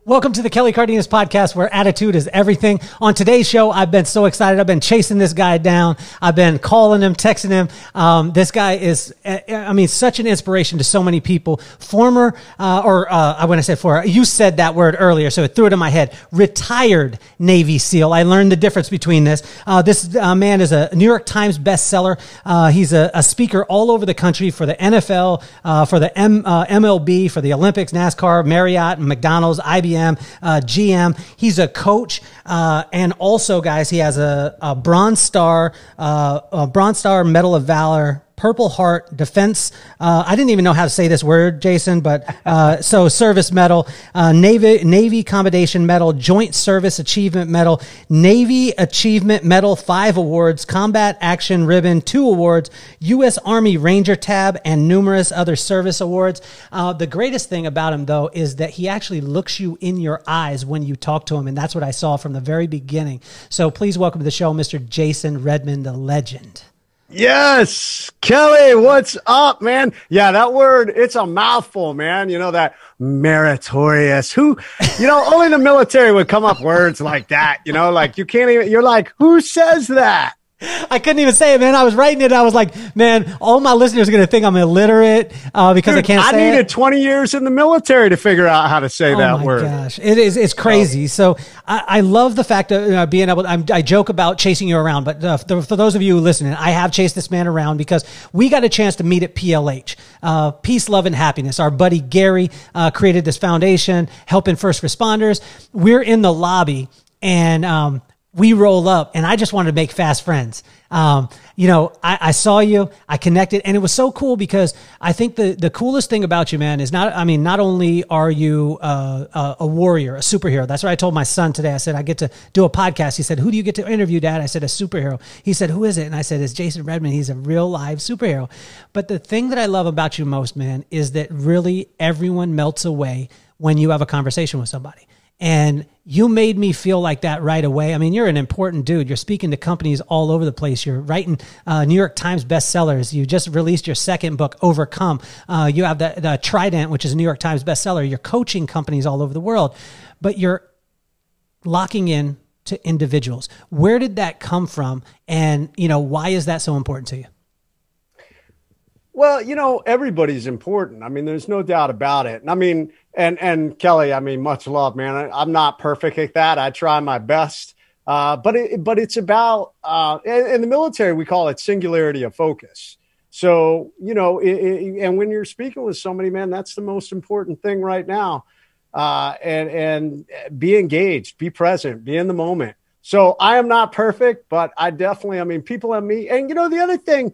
Welcome to the Kelly Cardenas podcast, where attitude is everything. On today's show, I've been so excited. I've been chasing this guy down. I've been calling him, texting him. This guy is, such an inspiration to so many people. You said that word earlier, so it threw it in my head. Retired Navy SEAL. I learned the difference between this. This man is a New York Times bestseller. He's a speaker all over the country for the NFL, for the MLB, for the Olympics, NASCAR, Marriott, McDonald's, IBM. GM. He's a coach, and also, guys, he has a Bronze Star Medal of Valor, Purple Heart Defense. I didn't even know how to say this word, Jason, but so Service Medal, Navy Commendation Medal, Joint Service Achievement Medal, Navy Achievement Medal, 5 awards, Combat Action Ribbon, 2 awards, U.S. Army Ranger Tab, and numerous other service awards. The greatest thing about him, though, is that he actually looks you in your eyes when you talk to him, and that's what I saw from the very beginning. So please welcome to the show, Mr. Jason Redman, the legend. Yes, Kelly, what's up, man? Yeah, that word, it's a mouthful, man. You know, that meritorious, only the military would come up words like that, like you can't even, you're like, who says that? I couldn't even say it, man. I was writing it. I was like, man, all my listeners are going to think I'm illiterate because I can't say it. I needed 20 years in the militry to figure out how to say that word. Oh, my gosh. It's crazy. So I love the fact of being able to, I joke about chasing you around, but for those of you listening, I have chased this man around because we got a chance to meet at PLH, Peace, Love, and Happiness. Our buddy Gary created this foundation, helping first responders. We're in the lobby, and we roll up, and I just wanted to make fast friends. I saw you, I connected, and it was so cool because I think the coolest thing about you, man, is not only are you a warrior, a superhero. That's what I told my son today. I said, I get to do a podcast. He said, who do you get to interview, Dad? I said, a superhero. He said, who is it? And I said, it's Jason Redman. He's a real live superhero. But the thing that I love about you most, man, is that really everyone melts away when you have a conversation with somebody. And you made me feel like that right away. I mean, you're an important dude. You're speaking to companies all over the place. You're writing New York Times bestsellers. You just released your second book, Overcome. You have the Trident, which is a New York Times bestseller. You're coaching companies all over the world, but you're locking in to individuals. Where did that come from? And, why is that so important to you? Well, everybody's important. I mean, there's no doubt about it. And Kelly, much love, man. I'm not perfect at that. I try my best. But it's about, in the military, we call it singularity of focus. So, and when you're speaking with somebody, man, that's the most important thing right now. And be engaged, be present, be in the moment. So I am not perfect, but I definitely, people have me. And, the other thing,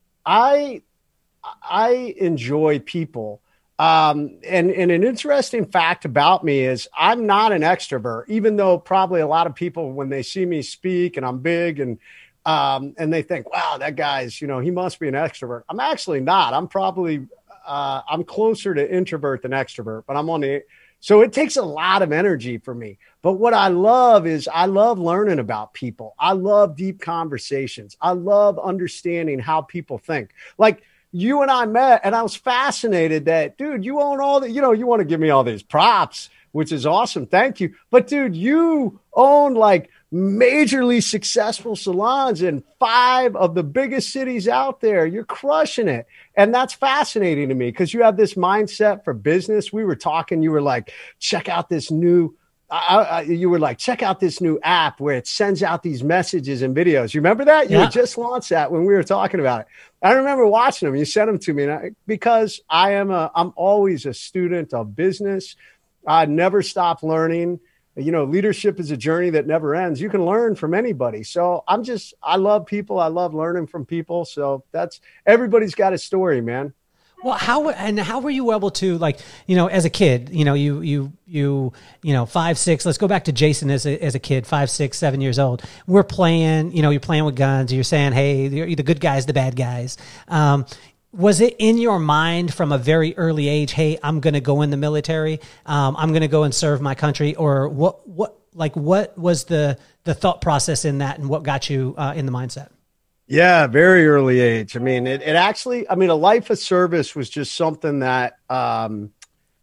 I enjoy people. And an interesting fact about me is I'm not an extrovert, even though probably a lot of people, when they see me speak and I'm big and they think, wow, that guy's, he must be an extrovert. I'm actually not. I'm probably, I'm closer to introvert than extrovert, but so it takes a lot of energy for me. But what I love is I love learning about people. I love deep conversations. I love understanding how people think. Like, you and I met, and I was fascinated that, dude, you own all the, you want to give me all these props, which is awesome. Thank you. But, dude, you own like majorly successful salons in 5 of the biggest cities out there. You're crushing it. And that's fascinating to me because you have this mindset for business. We were talking, you were like, check out this new check out this new app where it sends out these messages and videos. You remember that? You had just launched that when we were talking about it. I remember watching them. You sent them to me because I'm always a student of business. I never stop learning. Leadership is a journey that never ends. You can learn from anybody. So I love people. I love learning from people. So everybody's got a story, man. Well, how were you able to, as a kid, you 5, 6, let's go back to Jason as a kid, 5, 6, 7 years old. We're playing, you're playing with guns. You're saying, hey, you're the good guys, the bad guys. Was it in your mind from a very early age, hey, I'm going to go in the military. I'm going to go and serve my country? Or what was the thought process in that, and what got you in the mindset? Yeah, very early age. It actually, a life of service was just something that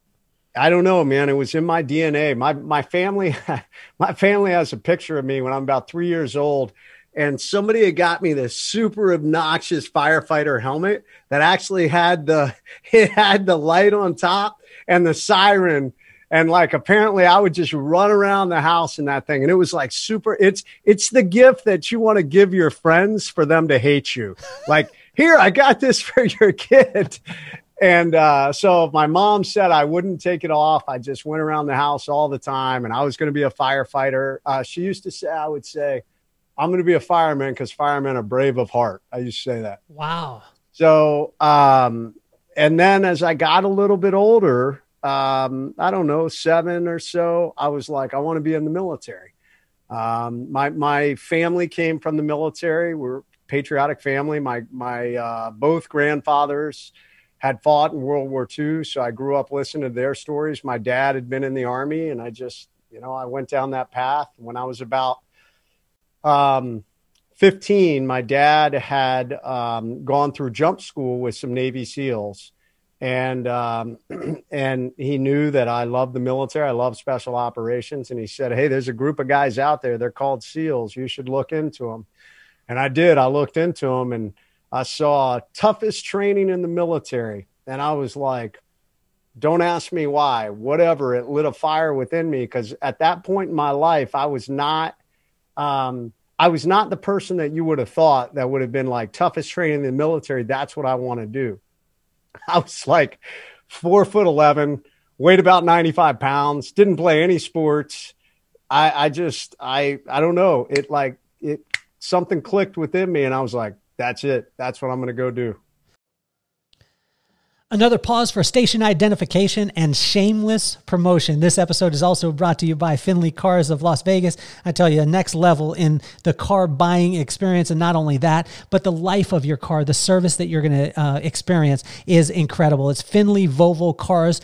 I don't know, man. It was in my DNA. My family, my family has a picture of me when I'm about 3 years old, and somebody had got me this super obnoxious firefighter helmet that actually had it had the light on top and the siren. And like, apparently I would just run around the house in that thing. And it was like super, it's the gift that you want to give your friends for them to hate you. Like, here, I got this for your kid. And so my mom said I wouldn't take it off. I just went around the house all the time, and I was going to be a firefighter. She used to say, I would say, I'm going to be a fireman because firemen are brave of heart. I used to say that. Wow. So, and then as I got a little bit older, I don't know, 7 or so, I was like, I want to be in the military. My family came from the military. We're a patriotic family. My both grandfathers had fought in World War II. So I grew up listening to their stories. My dad had been in the Army, and I just, I went down that path. When I was about 15, my dad had gone through jump school with some Navy SEALs. And he knew that I loved the military. I love special operations. And he said, hey, there's a group of guys out there. They're called SEALs. You should look into them. And I did. I looked into them, and I saw toughest training in the military. And I was like, don't ask me why, whatever. It lit a fire within me. Because at that point in my life, I was not the person that you would have thought that would have been like toughest training in the military. That's what I want to do. I was like 4'11", weighed about 95 pounds, didn't play any sports. I don't know. Something clicked within me, and I was like, that's it. That's what I'm going to go do. Another pause for station identification and shameless promotion. This episode is also brought to you by Finley Cars of Las Vegas. I tell you, next level in the car buying experience. And not only that, but the life of your car, the service that you're going to experience is incredible. It's Finley Volvo Cars,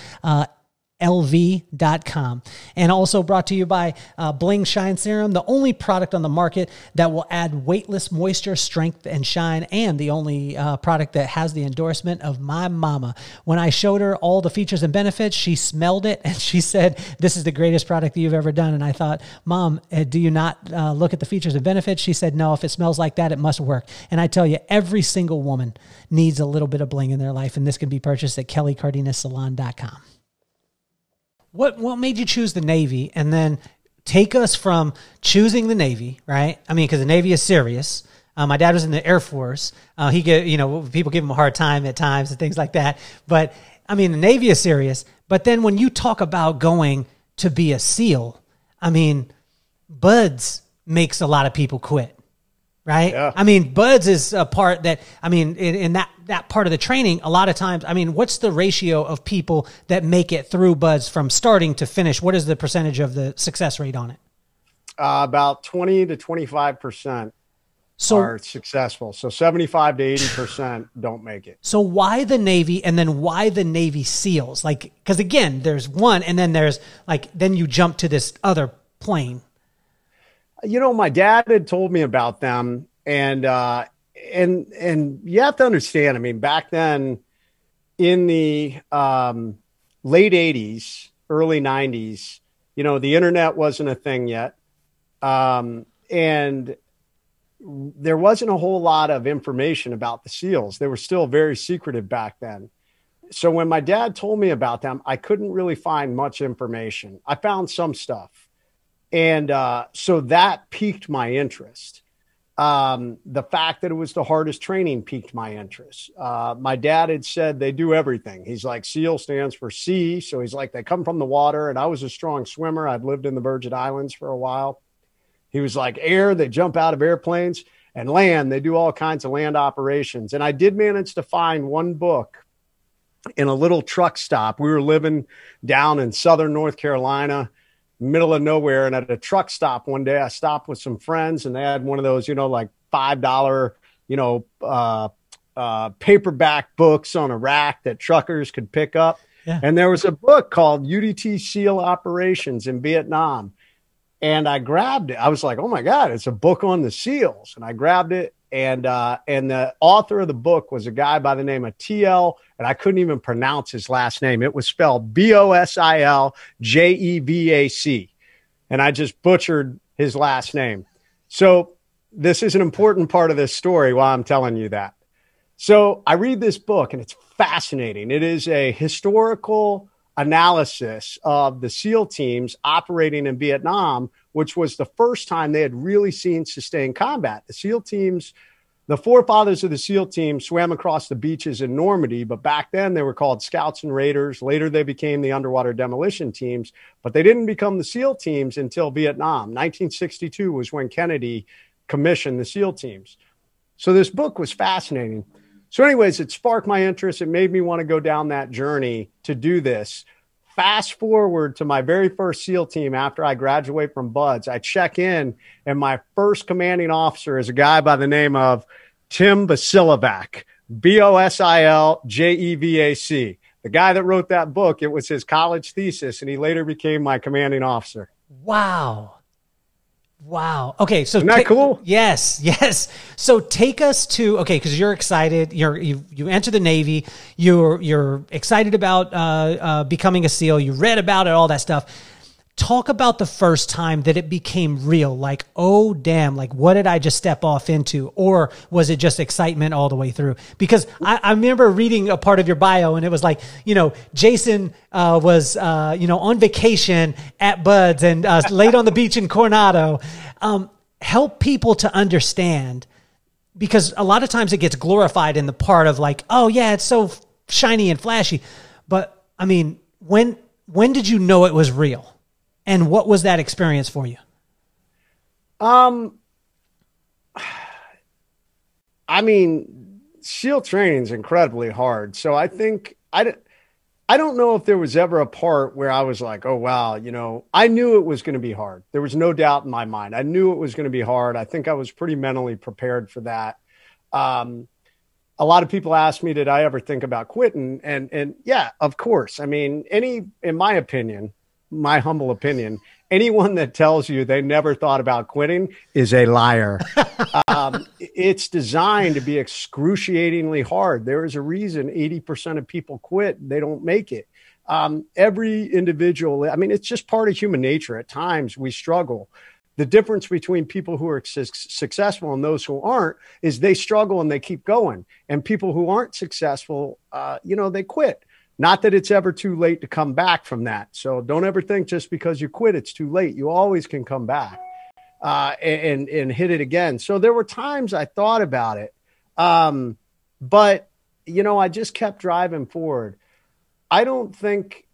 LV.com. And also brought to you by Bling Shine Serum, the only product on the market that will add weightless moisture, strength, and shine, and the only product that has the endorsement of my mama. When I showed her all the features and benefits, she smelled it and she said, this is the greatest product that you've ever done. And I thought, Mom, do you not look at the features and benefits? She said, no, if it smells like that, it must work. And I tell you, every single woman needs a little bit of bling in their life, and this can be purchased at kellycardenassalon.com. What made you choose the Navy, and then take us from choosing the Navy, right? I mean, because the Navy is serious. My dad was in the Air Force. People give him a hard time at times and things like that. But I mean, the Navy is serious. But then when you talk about going to be a SEAL, I mean, BUD/S makes a lot of people quit. Right. Yeah. I mean, BUD/S is a part that, I mean, in that part of the training, a lot of times, I mean, what's the ratio of people that make it through BUD/S from starting to finish? What is the percentage of the success rate on it? About 20 to 25% are successful. So 75 to 80% don't make it. So why the Navy, and then why the Navy SEALs? Like, because again, there's one, and then there's like, then you jump to this other plane. My dad had told me about them, and you have to understand, I mean, back then in the late 80s, early 90s, the internet wasn't a thing yet. And there wasn't a whole lot of information about the SEALs. They were still very secretive back then. So when my dad told me about them, I couldn't really find much information. I found some stuff. And so that piqued my interest. The fact that it was the hardest training piqued my interest. My dad had said they do everything. He's like, SEAL stands for sea. So he's like, they come from the water. And I was a strong swimmer. I'd lived in the Virgin Islands for a while. He was like, air, they jump out of airplanes, and land, they do all kinds of land operations. And I did manage to find one book in a little truck stop. We were living down in southern North Carolina, middle of nowhere. And at a truck stop one day, I stopped with some friends, and they had one of those, like $5, paperback books on a rack that truckers could pick up. Yeah. And there was a book called UDT SEAL Operations in Vietnam. And I grabbed it. I was like, oh my God, it's a book on the SEALs. And I grabbed it, And the author of the book was a guy by the name of T.L., and I couldn't even pronounce his last name. It was spelled Bosiljevac. And I just butchered his last name. So this is an important part of this story while I'm telling you that. So I read this book, and it's fascinating. It is a historical analysis of the SEAL teams operating in Vietnam, which was the first time they had really seen sustained combat. The SEAL teams, the forefathers of the SEAL team swam across the beaches in Normandy, but back then they were called Scouts and Raiders. Later they became the underwater demolition teams, but they didn't become the SEAL teams until Vietnam. 1962 was when Kennedy commissioned the SEAL teams. So this book was fascinating. So anyways, it sparked my interest. It made me want to go down that journey to do this. Fast forward to my very first SEAL team after I graduate from BUD/S. I check in, and my first commanding officer is a guy by the name of Tim Bosiljevac, Bosiljevac. The guy that wrote that book, it was his college thesis, and he later became my commanding officer. Wow. Wow. Okay. So isn't that cool? Yes. Yes. So take us to, okay, because you're excited. You enter the Navy. You're excited about becoming a SEAL. You read about it, all that stuff. Talk about the first time that it became real. Like, oh, damn, like, what did I just step off into? Or was it just excitement all the way through? Because I remember reading a part of your bio, and it was like, Jason was, on vacation at BUD/S and laid on the beach in Coronado. Help people to understand, because a lot of times it gets glorified in the part of like, oh, yeah, it's so shiny and flashy. But, I mean, when did you know it was real? And what was that experience for you? I mean, SEAL training is incredibly hard. So I think I don't know if there was ever a part where I was like, oh, wow, I knew it was going to be hard. There was no doubt in my mind. I knew it was going to be hard. I think I was pretty mentally prepared for that. A lot of people ask me, did I ever think about quitting? And yeah, of course. I mean, in my opinion, my humble opinion, anyone that tells you they never thought about quitting is a liar. It's designed to be excruciatingly hard. There is a reason 80% of people quit. They don't make it. Every individual, I mean, it's just part of human nature. At times we struggle. The difference between people who are successful and those who aren't is they struggle and they keep going. And people who aren't successful, they quit. Not that it's ever too late to come back from that. So don't ever think just because you quit, it's too late. You always can come back and hit it again. So there were times I thought about it. But, I just kept driving forward. I don't think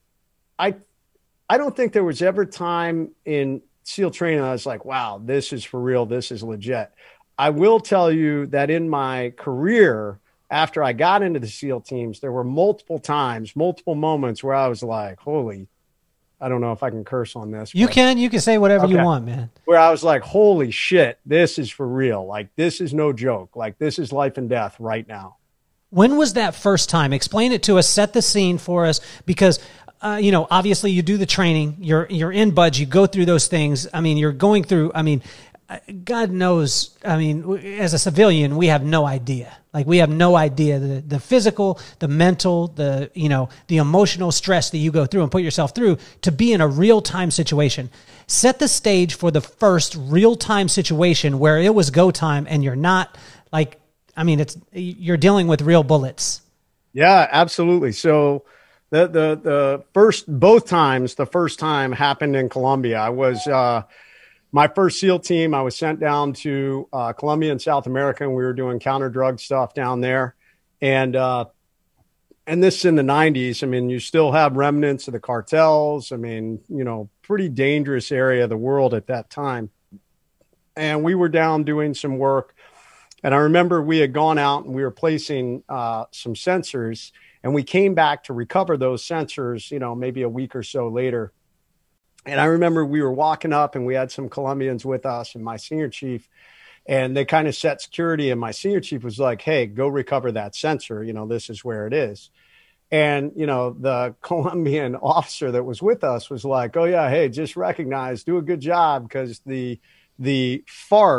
there was ever time in SEAL training I was like, wow, this is for real. This is legit. I will tell you that in my career, after I got into the SEAL teams, there were multiple moments where I was like, holy, I don't know if I can curse on this. You can say whatever you want, man. Where I was like, holy shit, this is for real. Like, this is no joke. Like, this is life and death right now. When was that first time? Explain it to us, set the scene for us, because obviously you do the training, you're in BUD/S, you go through those things. I mean, you're going through, God knows, as a civilian, we have no idea. Like, we have no idea the physical, the mental, the emotional stress that you go through and put yourself through to be in a real-time situation. Set the stage for the first real-time situation where it was go time and you're not you're dealing with real bullets. Yeah, absolutely. So the first time happened in Colombia. I was, my first SEAL team, I was sent down to Colombia in South America, and we were doing counter-drug stuff down there. And this is in the 90s. I mean, you still have remnants of the cartels. I mean, pretty dangerous area of the world at that time. And we were down doing some work. And I remember we had gone out and we were placing some sensors, and we came back to recover those sensors, maybe a week or so later. And I remember we were walking up and we had some Colombians with us and my senior chief, and they kind of set security. And my senior chief was like, hey, go recover that sensor. This is where it is. And, the Colombian officer that was with us was like, oh yeah, hey, just recognize, do a good job. Because the FARC,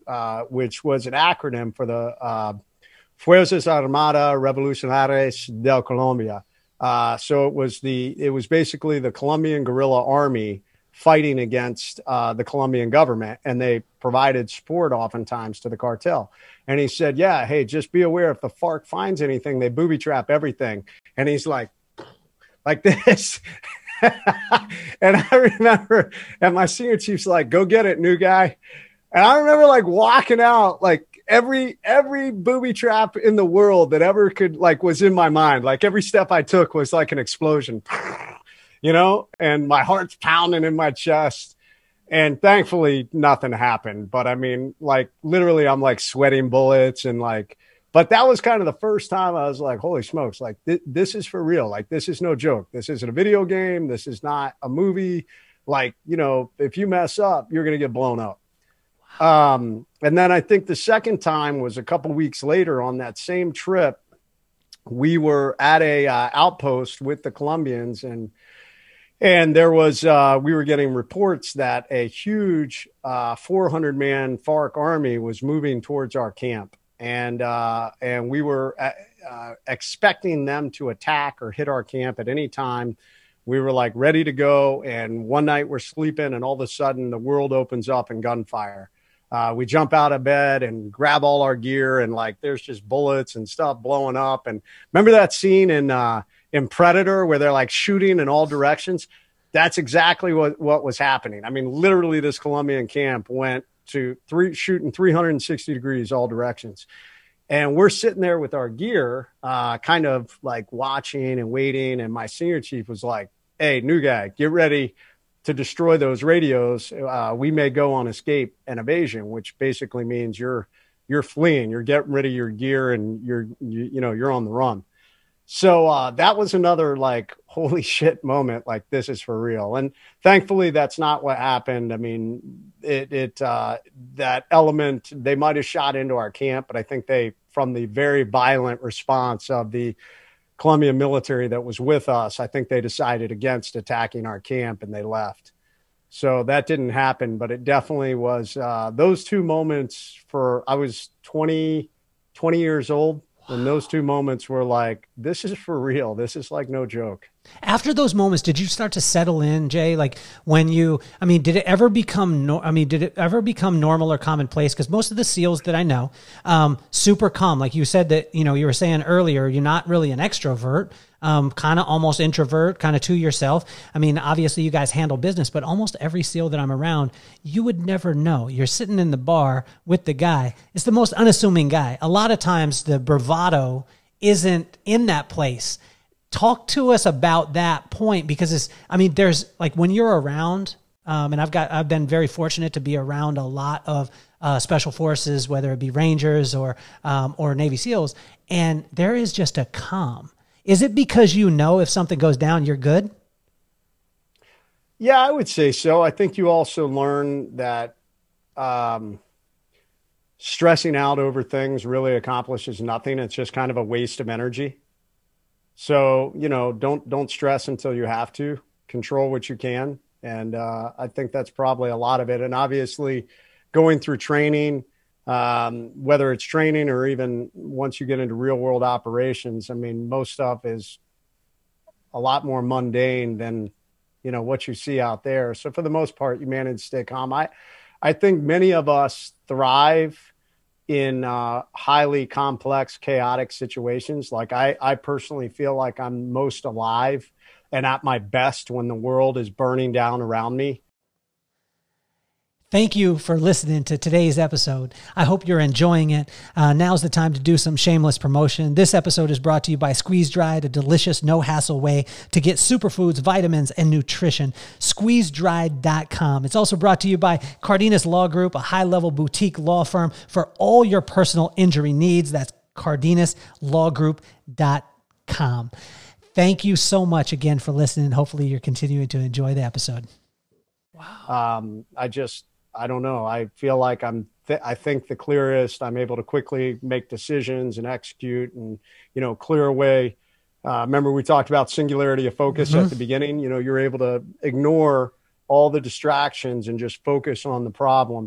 which was an acronym for the Fuerzas Armadas Revolucionarias de Colombia. So it was basically the Colombian guerrilla army fighting against the Colombian government, and they provided support oftentimes to the cartel. And he said, yeah, hey, just be aware if the FARC finds anything, they booby trap everything. And he's like this. And I remember, and my senior chief's like, go get it, new guy. And I remember like walking out, like every booby trap in the world that ever could, like, was in my mind. Like every step I took was like an explosion, you know, and my heart's pounding in my chest. And thankfully nothing happened. But I mean, like literally I'm like sweating bullets and like, but that was kind of the first time I was like, holy smokes, like this is for real. Like, this is no joke. This isn't a video game. This is not a movie. Like, you know, if you mess up, you're going to get blown up. And then I think the second time was a couple weeks later on that same trip. We were at a outpost with the Colombians, and there was, we were getting reports that a huge 400-man FARC army was moving towards our camp. And we were expecting them to attack or hit our camp at any time. We were like ready to go. And one night we're sleeping, and all of a sudden the world opens up in gunfire. We jump out of bed and grab all our gear, and like there's just bullets and stuff blowing up. And remember that scene in Predator where they're like shooting in all directions? That's exactly what was happening. I mean, literally this Colombian camp went to shooting 360 degrees all directions. And we're sitting there with our gear, kind of like watching and waiting. And my senior chief was like, hey, new guy, get ready to destroy those radios. We may go on escape and evasion, which basically means you're fleeing, you're getting rid of your gear, and you're on the run. So that was another like, holy shit moment. Like, this is for real. And thankfully that's not what happened. I mean, that element, they might've shot into our camp, but I think from the very violent response of the Colombian military that was with us, I think they decided against attacking our camp and they left. So that didn't happen, but it definitely was those two moments I was 20 years old. And those two moments were like, this is for real. This is like no joke. After those moments, did you start to settle in, Jay? Like did it ever become normal or commonplace? Because most of the SEALs that I know, super calm. Like you said that, you were saying earlier, you're not really an extrovert, kind of almost introvert, kind of to yourself. I mean, obviously you guys handle business, but almost every SEAL that I'm around, you would never know. You're sitting in the bar with the guy. It's the most unassuming guy. A lot of times the bravado isn't in that place. Talk to us about that point, because there's like when you're around, and I've been very fortunate to be around a lot of special forces, whether it be Rangers or Navy SEALs, and there is just a calm. Is it because if something goes down, you're good? Yeah, I would say so. I think you also learn that stressing out over things really accomplishes nothing. It's just kind of a waste of energy. So, don't stress until you have to. Control what you can. And I think that's probably a lot of it. And obviously going through training, whether it's training or even once you get into real world operations, I mean, most stuff is a lot more mundane than, what you see out there. So for the most part, you manage to stay calm. I think many of us thrive in highly complex, chaotic situations. Like I personally feel like I'm most alive and at my best when the world is burning down around me. Thank you for listening to today's episode. I hope you're enjoying it. Now's the time to do some shameless promotion. This episode is brought to you by Squeeze Dried, a delicious, no-hassle way to get superfoods, vitamins, and nutrition. SqueezeDried.com. It's also brought to you by Cardenas Law Group, a high-level boutique law firm for all your personal injury needs. That's CardinasLawGroup.com. Thank you so much again for listening. Hopefully you're continuing to enjoy the episode. Wow. I don't know. I feel like I think the clearest. I'm able to quickly make decisions and execute and, clear away. Remember we talked about singularity of focus at the beginning. You're able to ignore all the distractions and just focus on the problem.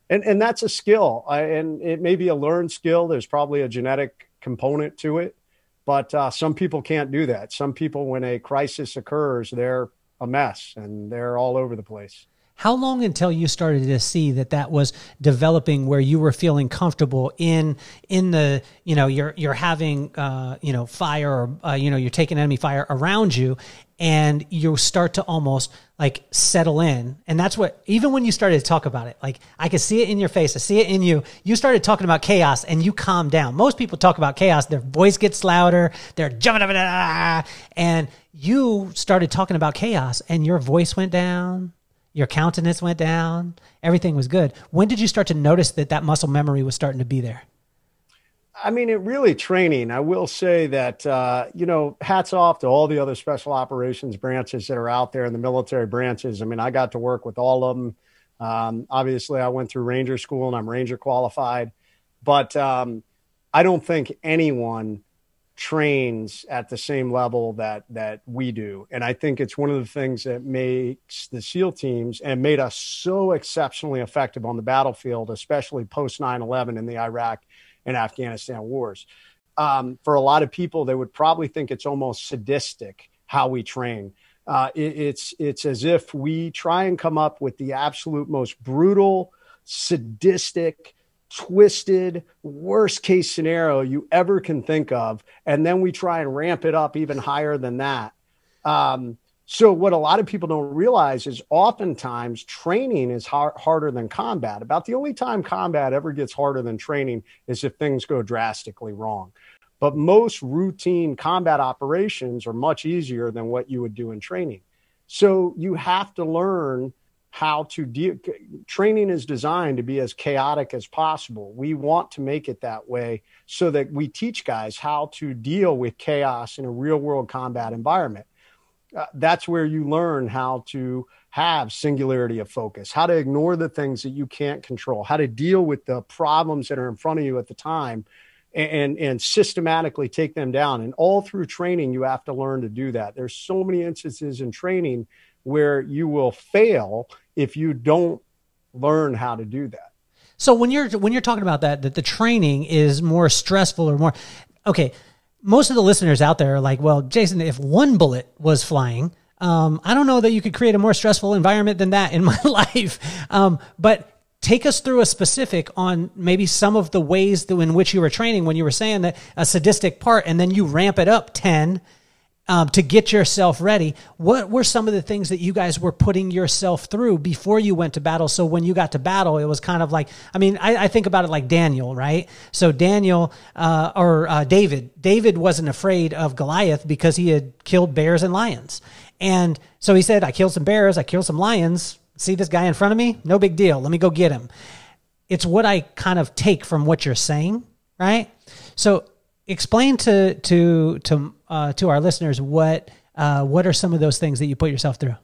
And that's a skill, and it may be a learned skill. There's probably a genetic component to it, but some people can't do that. Some people, when a crisis occurs, they're a mess and they're all over the place. How long until you started to see that that was developing, where you were feeling comfortable in the, you know, you're having, you know, fire, or, you know, you're taking enemy fire around you, and you start to almost like settle in. And that's what, even when you started to talk about it, like I could see it in your face. I see it in you. You started talking about chaos and you calmed down. Most people talk about chaos. Their voice gets louder. They're jumping up, and you started talking about chaos and your voice went down. Your countenance went down. Everything was good. When did you start to notice that that muscle memory was starting to be there? I mean, it really training. I will say that, you know, hats off to all the other special operations branches that are out there in the military branches. I mean, I got to work with all of them. Obviously, I went through Ranger school and I'm Ranger qualified, but I don't think anyone trains at the same level that we do. And I think it's one of the things that makes the SEAL teams and made us so exceptionally effective on the battlefield, especially post 9/11 in the Iraq and Afghanistan wars. For a lot of people, they would probably think it's almost sadistic how we train. It's as if we try and come up with the absolute most brutal, sadistic, twisted, worst case scenario you ever can think of. And then we try and ramp it up even higher than that. So what a lot of people don't realize is oftentimes training is harder than combat. About the only time combat ever gets harder than training is if things go drastically wrong. But most routine combat operations are much easier than what you would do in training. So you have to learn how to deal. Training is designed to be as chaotic as possible. We want to make it that way so that we teach guys how to deal with chaos in a real world combat environment. That's where you learn how to have singularity of focus, how to ignore the things that you can't control, how to deal with the problems that are in front of you at the time, and systematically take them down. And all through training, you have to learn to do that. There's so many instances in training where you will fail if you don't learn how to do that. So when you're talking about that the training is more stressful or more, okay, most of the listeners out there are like, well, Jason, if one bullet was flying, I don't know that you could create a more stressful environment than that in my life. But take us through a specific on maybe some of the ways in which you were training when you were saying that a sadistic part, and then you ramp it up 10 to get yourself ready. What were some of the things that you guys were putting yourself through before you went to battle? So when you got to battle, it was kind of like, I mean, I think about it like Daniel, right? So Daniel, David wasn't afraid of Goliath because he had killed bears and lions. And so he said, I killed some bears, I killed some lions. See this guy in front of me? No big deal. Let me go get him. It's what I kind of take from what you're saying, right? So explain to our listeners what are some of those things that you put yourself through?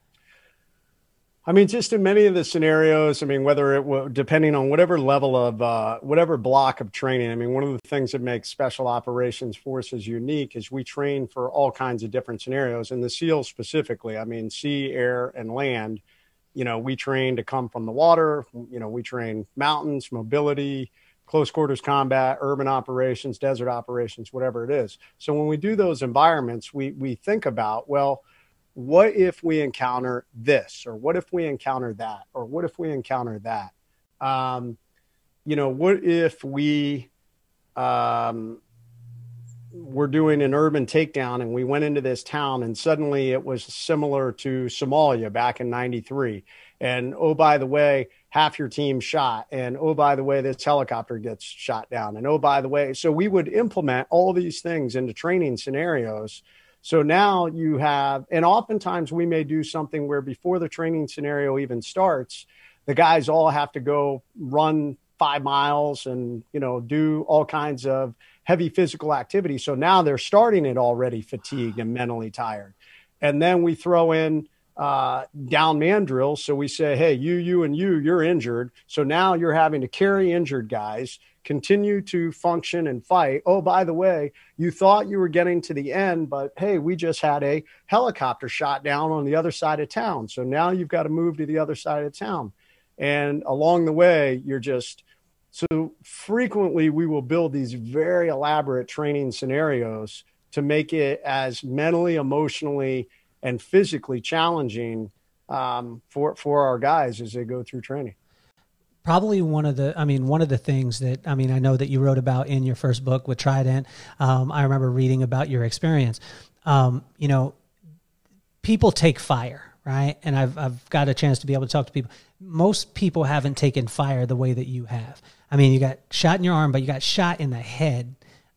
I mean, just in many of the scenarios, I mean, whether it depending on whatever level of whatever block of training. I mean, one of the things that makes special operations forces unique is we train for all kinds of different scenarios. And the SEALs specifically, I mean, sea, air, and land. You know, we train to come from the water. You know, we train mountains, mobility, close quarters combat, urban operations, desert operations, whatever it is. So when we do those environments, we think about, well, what if we encounter this, or what if we encounter that, or what if we encounter that? You know, what if we were doing an urban takedown and we went into this town and suddenly it was similar to Somalia back in 93. And, oh, by the way, half your team shot. And, oh, by the way, this helicopter gets shot down. And, oh, by the way, so we would implement all these things into training scenarios. So now you have, and oftentimes we may do something where before the training scenario even starts, the guys all have to go run 5 miles and, you know, do all kinds of heavy physical activity. So now they're starting it already fatigued and mentally tired. And then we throw in down man drills. So we say, hey, you, and you're injured. So now you're having to carry injured guys, continue to function and fight. Oh, by the way, you thought you were getting to the end, but hey, we just had a helicopter shot down on the other side of town. So now you've got to move to the other side of town. And along the way, so frequently we will build these very elaborate training scenarios to make it as mentally, emotionally, and physically challenging for our guys as they go through training. Probably one of the things that, I know that you wrote about in your first book with Trident. I remember reading about your experience. People take fire, right? And I've got a chance to be able to talk to people. Most people haven't taken fire the way that you have. You got shot in your arm, but you got shot in the head,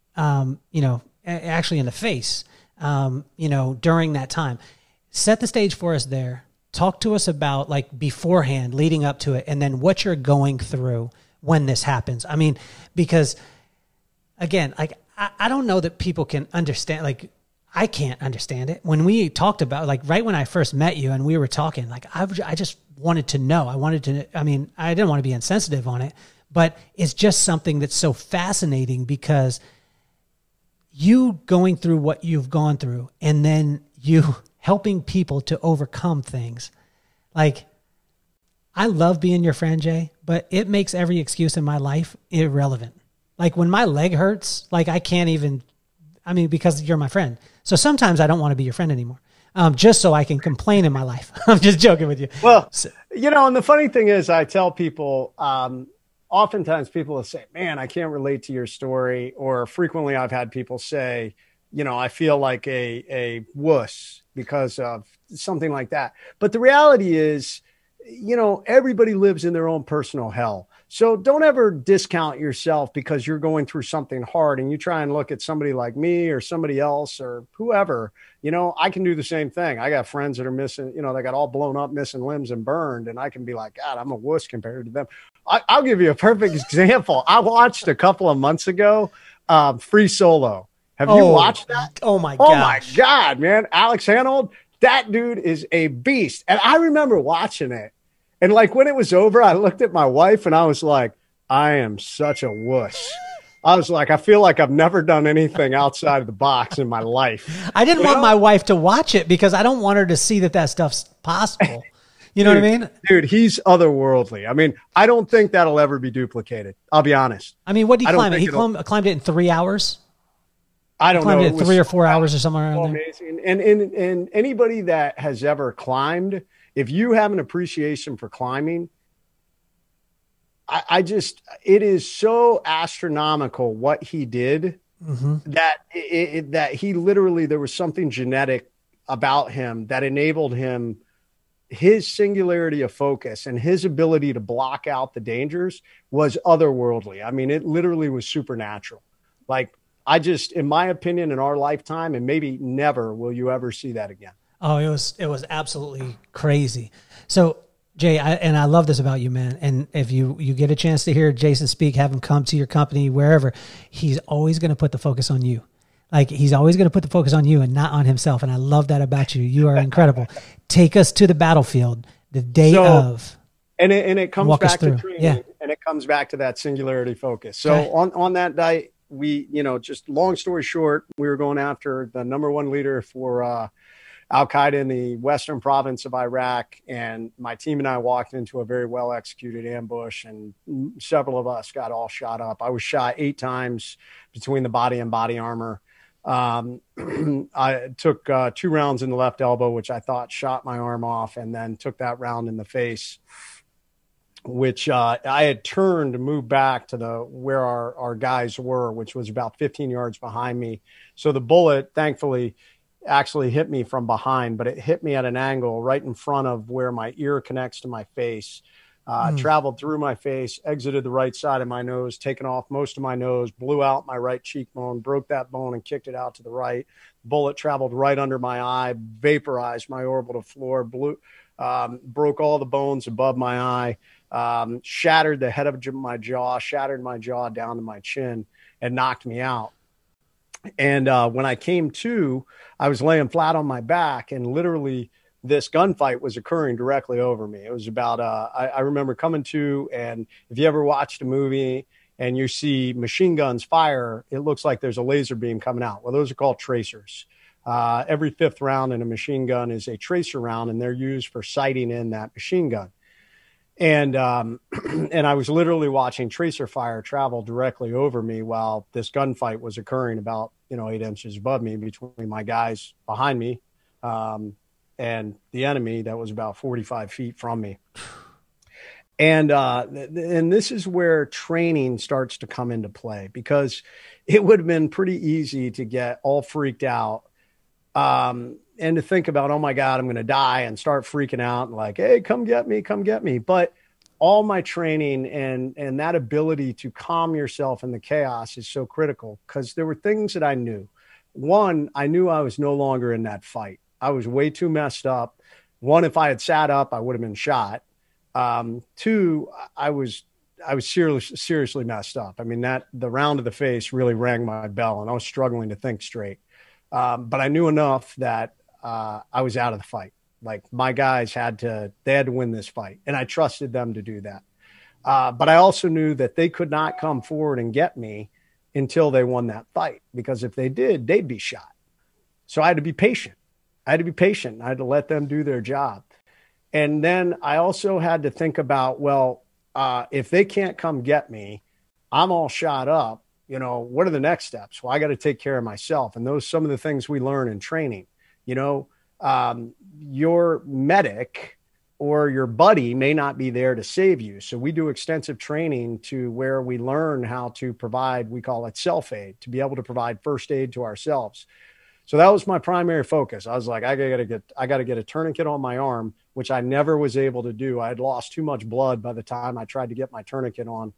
actually in the face, during that time. Set the stage for us there. Talk to us about like beforehand, leading up to it, and then what you're going through when this happens. Because again, like I don't know that people can understand. Like I can't understand it. When we talked about, like, right when I first met you and we were talking, like I just wanted to know. I didn't want to be insensitive on it, but it's just something that's so fascinating because you going through what you've gone through and then you helping people to overcome things. Like, I love being your friend, Jay, but it makes every excuse in my life irrelevant. Like when my leg hurts, like I can't even, because you're my friend. So sometimes I don't want to be your friend anymore. Just so I can complain in my life. I'm just joking with you. Well, and the funny thing is I tell people, oftentimes people will say, man, I can't relate to your story. Or frequently I've had people say, I feel like a wuss because of something like that. But the reality is, everybody lives in their own personal hell. So don't ever discount yourself because you're going through something hard and you try and look at somebody like me or somebody else or whoever. I can do the same thing. I got friends that are missing, they got all blown up, missing limbs and burned. And I can be like, God, I'm a wuss compared to them. I'll give you a perfect example. I watched a couple of months ago, Free Solo. Have you watched that? Oh my God. Oh my God, man. Alex Honnold, that dude is a beast. And I remember watching it. And like when it was over, I looked at my wife and I was like, I am such a wuss. I was like, I feel like I've never done anything outside of the box in my life. I didn't want my wife to watch it because I don't want her to see that stuff's possible. You know what I mean? Dude, he's otherworldly. I don't think that'll ever be duplicated. I'll be honest. What did he climb it? He climbed it in 3 hours? I don't know. It 3 or 4 hours or somewhere around there. Amazing. And anybody that has ever climbed, if you have an appreciation for climbing, it is so astronomical what he did that he literally, there was something genetic about him that enabled him, his singularity of focus and his ability to block out the dangers was otherworldly. It literally was supernatural. Like, in my opinion, in our lifetime, and maybe never will you ever see that again. Oh, it was absolutely crazy. So, Jay, I love this about you, man. And if you get a chance to hear Jason speak, have him come to your company, wherever, he's always going to put the focus on you. Like, he's always going to put the focus on you and not on himself. And I love that about you. You are incredible. Take us to the battlefield the day of. And it comes back to training, and it comes back to that singularity focus. So on that night, we, just long story short, we were going after the #1 leader for Al-Qaeda in the western province of Iraq. And my team and I walked into a very well executed ambush, and several of us got all shot up. I was shot 8 times between the body and body armor. I took 2 rounds in the left elbow, which I thought shot my arm off, and then took that round in the face, which I had turned to move back to where our guys were, which was about 15 yards behind me. So the bullet, thankfully, actually hit me from behind, but it hit me at an angle right in front of where my ear connects to my face. Traveled through my face, exited the right side of my nose, taken off most of my nose, blew out my right cheekbone, broke that bone and kicked it out to the right. Bullet traveled right under my eye, vaporized my orbital floor, broke all the bones above my eye, shattered the head of my jaw, shattered my jaw down to my chin, and knocked me out. And when I came to, I was laying flat on my back, and literally this gunfight was occurring directly over me. It was about, I remember coming to, and if you ever watched a movie and you see machine guns fire, it looks like there's a laser beam coming out. Well, those are called tracers. Every 5th round in a machine gun is a tracer round, and they're used for sighting in that machine gun. And I was literally watching tracer fire travel directly over me while this gunfight was occurring about, 8 inches above me between my guys behind me, and the enemy that was about 45 feet from me. And this is where training starts to come into play, because it would have been pretty easy to get all freaked out, and to think about, oh my God, I'm going to die, and start freaking out and like, hey, come get me, come get me. But all my training and that ability to calm yourself in the chaos is so critical, because there were things that I knew. One, I knew I was no longer in that fight. I was way too messed up. One, if I had sat up, I would have been shot. Two, I was seriously messed up. I mean, the round to the face really rang my bell, and I was struggling to think straight. But I knew enough that I was out of the fight. Like, my guys had to win this fight, and I trusted them to do that. But I also knew that they could not come forward and get me until they won that fight, because if they did, they'd be shot. So I had to be patient. I had to let them do their job. And then I also had to think about, well, if they can't come get me, I'm all shot up. What are the next steps? Well, I got to take care of myself. And those, some of the things we learn in training, your medic or your buddy may not be there to save you. So we do extensive training to where we learn how to provide, we call it self-aid, to be able to provide first aid to ourselves. So that was my primary focus. I was like, I got to get a tourniquet on my arm, which I never was able to do. I had lost too much blood by the time I tried to get my tourniquet on.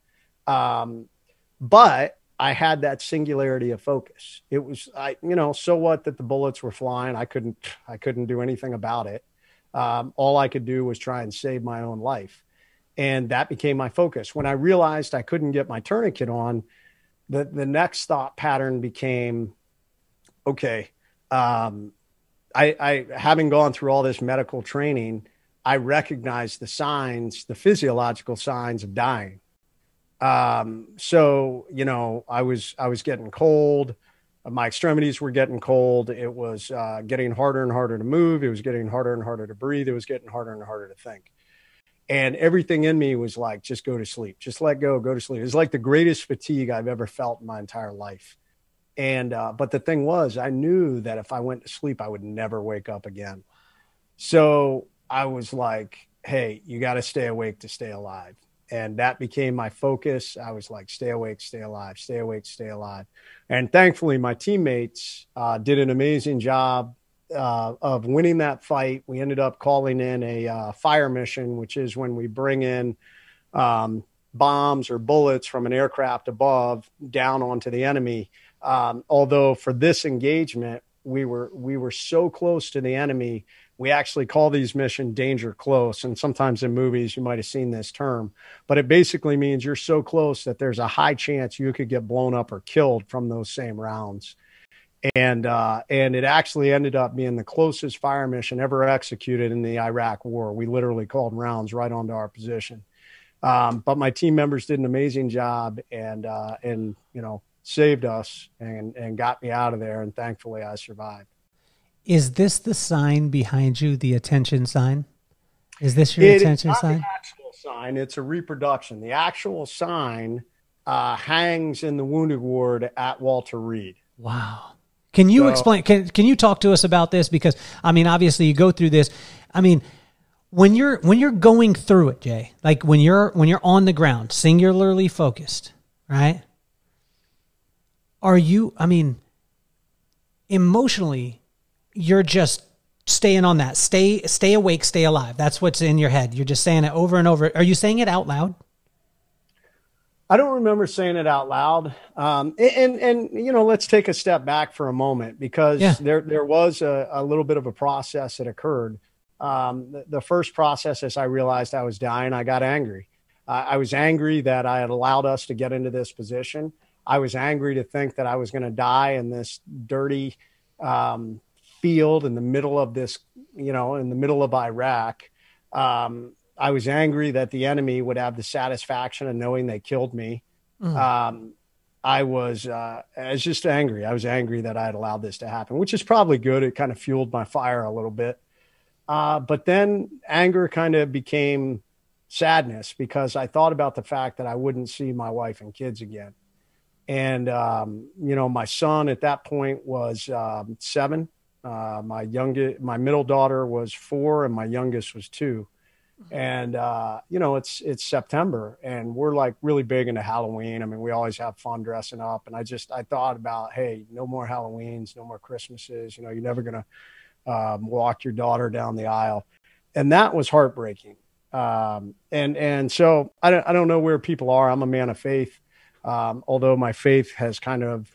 But I had that singularity of focus. It was, so what that the bullets were flying. I couldn't do anything about it. All I could do was try and save my own life. And that became my focus. When I realized I couldn't get my tourniquet on, the next thought pattern became, okay, I having gone through all this medical training, I recognized the physiological signs of dying. So, I was getting cold. My extremities were getting cold. It was getting harder and harder to move. It was getting harder and harder to breathe. It was getting harder and harder to think. And everything in me was like, just go to sleep, just let go to sleep. It was like the greatest fatigue I've ever felt in my entire life. And, but the thing was, I knew that if I went to sleep, I would never wake up again. So I was like, hey, you got to stay awake to stay alive. And that became my focus. I was like, stay awake, stay alive, stay awake, stay alive. And thankfully, my teammates did an amazing job of winning that fight. We ended up calling in a fire mission, which is when we bring in bombs or bullets from an aircraft above down onto the enemy. Although for this engagement, we were so close to the enemy, we actually call these missions danger close. And sometimes in movies, you might have seen this term, but it basically means you're so close that there's a high chance you could get blown up or killed from those same rounds. And it actually ended up being the closest fire mission ever executed in the Iraq War. We literally called rounds right onto our position. But my team members did an amazing job and saved us and got me out of there. And thankfully I survived. Is this the sign behind you, the attention sign? Is this your attention sign? It's not the actual sign. It's a reproduction. The actual sign hangs in the wounded ward at Walter Reed. Wow. Can you explain? Can you talk to us about this? Because I mean, obviously, you go through this. I mean, when you're going through it, Jay, like when you're on the ground, singularly focused, right? Are you? I mean, emotionally, you're just staying on that. Stay awake, stay alive. That's what's in your head. You're just saying it over and over. Are you saying it out loud? I don't remember saying it out loud. And let's take a step back for a moment, because there was a little bit of a process that occurred. The first process, as I realized I was dying, I got angry. I was angry that I had allowed us to get into this position. I was angry to think that I was going to die in this dirty field in the middle of this, in the middle of Iraq. I was angry that the enemy would have the satisfaction of knowing they killed me. I was just angry. I was angry that I had allowed this to happen, which is probably good. It kind of fueled my fire a little bit. But then anger kind of became sadness because I thought about the fact that I wouldn't see my wife and kids again. And, my son at that point was 7. My middle daughter was 4 and my youngest was 2. And, it's September and we're like really big into Halloween. I mean, we always have fun dressing up. And I thought about, hey, no more Halloweens, no more Christmases. You're never going to walk your daughter down the aisle. And that was heartbreaking. And so I don't know where people are. I'm a man of faith. Although my faith has kind of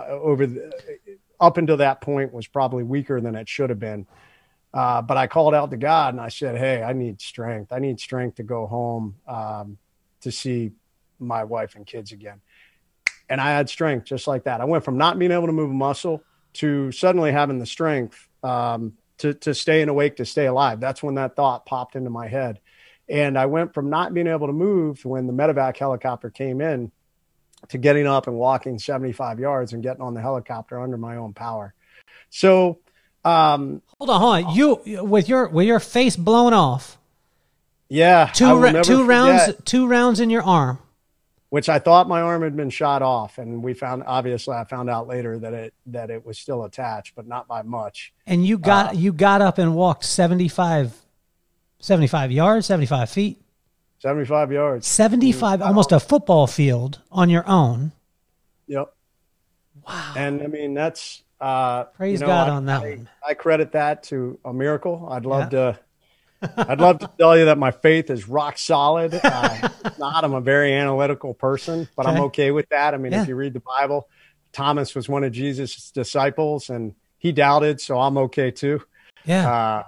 up until that point was probably weaker than it should have been. But I called out to God and I said, hey, I need strength. I need strength to go home to see my wife and kids again. And I had strength just like that. I went from not being able to move a muscle to suddenly having the strength to stay awake, to stay alive. That's when that thought popped into my head. And I went from not being able to move when the medevac helicopter came in to getting up and walking 75 yards and getting on the helicopter under my own power. So, hold on. You with your face blown off. Yeah. Two rounds in your arm. Which I thought my arm had been shot off. And I found out later that it was still attached, but not by much. And you got up and walked 75 yards, 75 feet. 75 yards. 75, almost a football field on your own. Yep. Wow. And I mean, that's, praise God on that one. I credit that to a miracle. I'd love to tell you that my faith is rock solid. I'm a very analytical person, but I'm okay with that. I mean, if you read the Bible, Thomas was one of Jesus' disciples and he doubted. So I'm okay too. Yeah.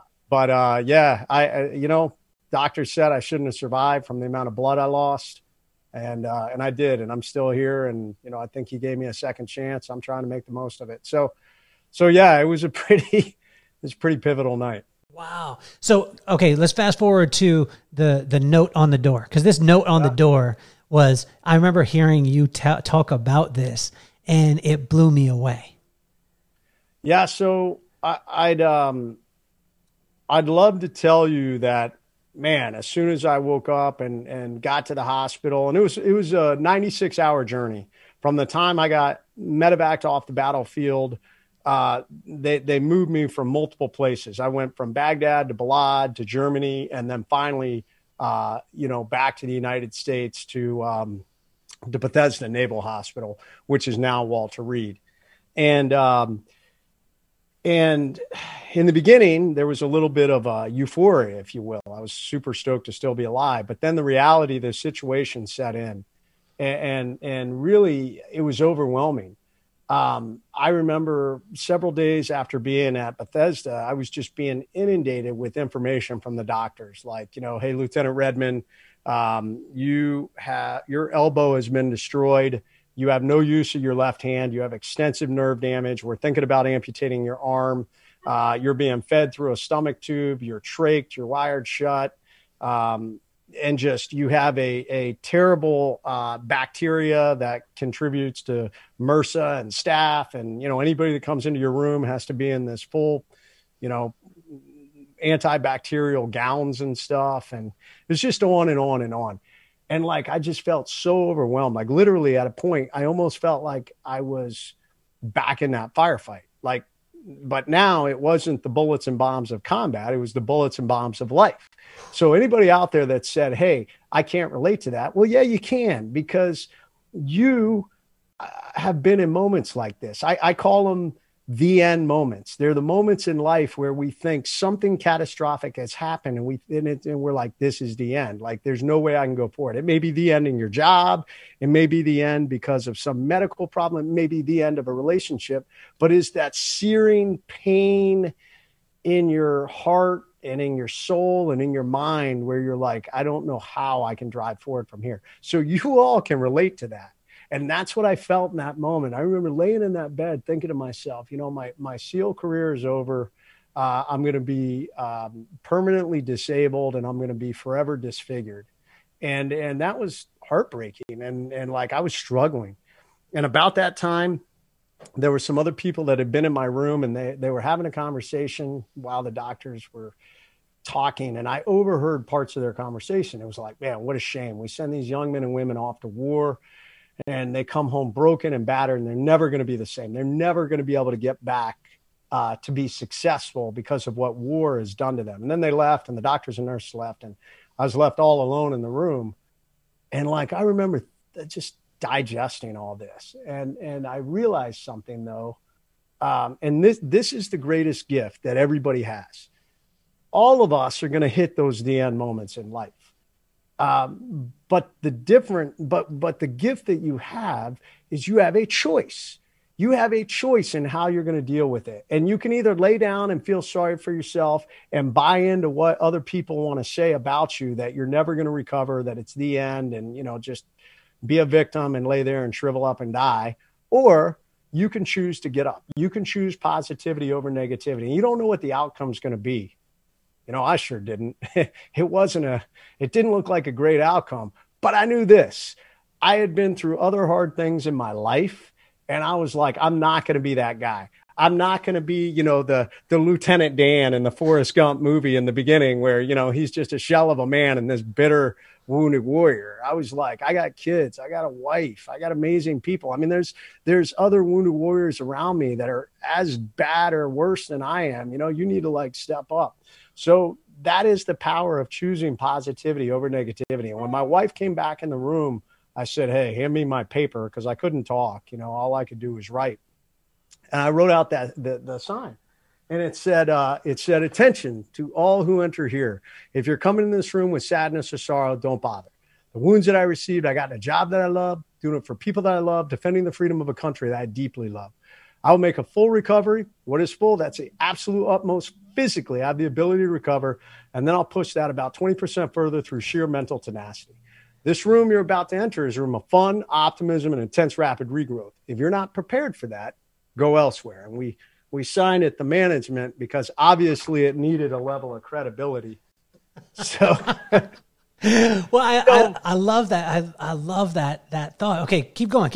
Doctors said I shouldn't have survived from the amount of blood I lost. And I did, and I'm still here. And, I think he gave me a second chance. I'm trying to make the most of it. So yeah, it was a pretty pivotal night. Wow. So, okay, let's fast forward to the note on the door. Cause this note on the door was, I remember hearing you talk about this and it blew me away. Yeah. So I'd love to tell you that, man, as soon as I woke up and got to the hospital, and it was a 96-hour journey from the time I got medevaced off the battlefield. They moved me from multiple places. I went from Baghdad to Balad to Germany, and then finally, back to the United States to Bethesda Naval Hospital, which is now Walter Reed. And in the beginning, there was a little bit of a euphoria, if you will. I was super stoked to still be alive. But then the reality of the situation set in. And really, it was overwhelming. I remember several days after being at Bethesda, I was just being inundated with information from the doctors. Like, hey, Lieutenant Redmond, your elbow has been destroyed. You have no use of your left hand. You have extensive nerve damage. We're thinking about amputating your arm. You're being fed through a stomach tube. You're trached. You're wired shut. And just you have a terrible bacteria that contributes to MRSA and staph. And, anybody that comes into your room has to be in this full, antibacterial gowns and stuff. And it's just on and on and on. And I just felt so overwhelmed, literally at a point, I almost felt like I was back in that firefight. But now it wasn't the bullets and bombs of combat. It was the bullets and bombs of life. So anybody out there that said, hey, I can't relate to that. Well, yeah, you can, because you have been in moments like this. I call them the end moments. They're the moments in life where we think something catastrophic has happened and we're like, this is the end. There's no way I can go forward. It may be the end in your job. It may be the end because of some medical problem. It may be the end of a relationship, but is that searing pain in your heart and in your soul and in your mind where you're like, I don't know how I can drive forward from here. So you all can relate to that. And that's what I felt in that moment. I remember laying in that bed thinking to myself, my SEAL career is over. I'm going to be permanently disabled and I'm going to be forever disfigured. And that was heartbreaking. And I was struggling. And about that time, there were some other people that had been in my room and they were having a conversation while the doctors were talking, and I overheard parts of their conversation. It was like, man, what a shame. We send these young men and women off to war, and they come home broken and battered, and they're never going to be the same. They're never going to be able to get back to be successful because of what war has done to them. And then they left, and the doctors and nurses left, and I was left all alone in the room. And like, I remember just digesting all this. And I realized something though. And this is the greatest gift that everybody has. All of us are going to hit those the end moments in life. But the gift that you have is you have a choice. You have a choice in how you're going to deal with it. And you can either lay down and feel sorry for yourself and buy into what other people want to say about you, that you're never going to recover, that it's the end, and, just be a victim and lay there and shrivel up and die. Or you can choose to get up. You can choose positivity over negativity. And you don't know what the outcome is going to be. I sure didn't. It didn't look like a great outcome, but I knew this. I had been through other hard things in my life. And I was like, I'm not going to be that guy. I'm not going to be, the Lieutenant Dan in the Forrest Gump movie in the beginning where, he's just a shell of a man and this bitter, wounded warrior. I was like, I got kids. I got a wife. I got amazing people. I mean, there's other wounded warriors around me that are as bad or worse than I am. You need to step up. So that is the power of choosing positivity over negativity. And when my wife came back in the room, I said, hey, hand me my paper, because I couldn't talk. All I could do was write. And I wrote out the sign. And it said, attention to all who enter here. If you're coming in this room with sadness or sorrow, don't bother. The wounds that I received, I got in a job that I love, doing it for people that I love, defending the freedom of a country that I deeply love. I will make a full recovery. What is full? That's the absolute utmost physically. I have the ability to recover. And then I'll push that about 20% further through sheer mental tenacity. This room you're about to enter is a room of fun, optimism, and intense rapid regrowth. If you're not prepared for that, go elsewhere. And we signed it, the management, because obviously it needed a level of credibility. So, well, I love that. I love that thought. Okay, keep going.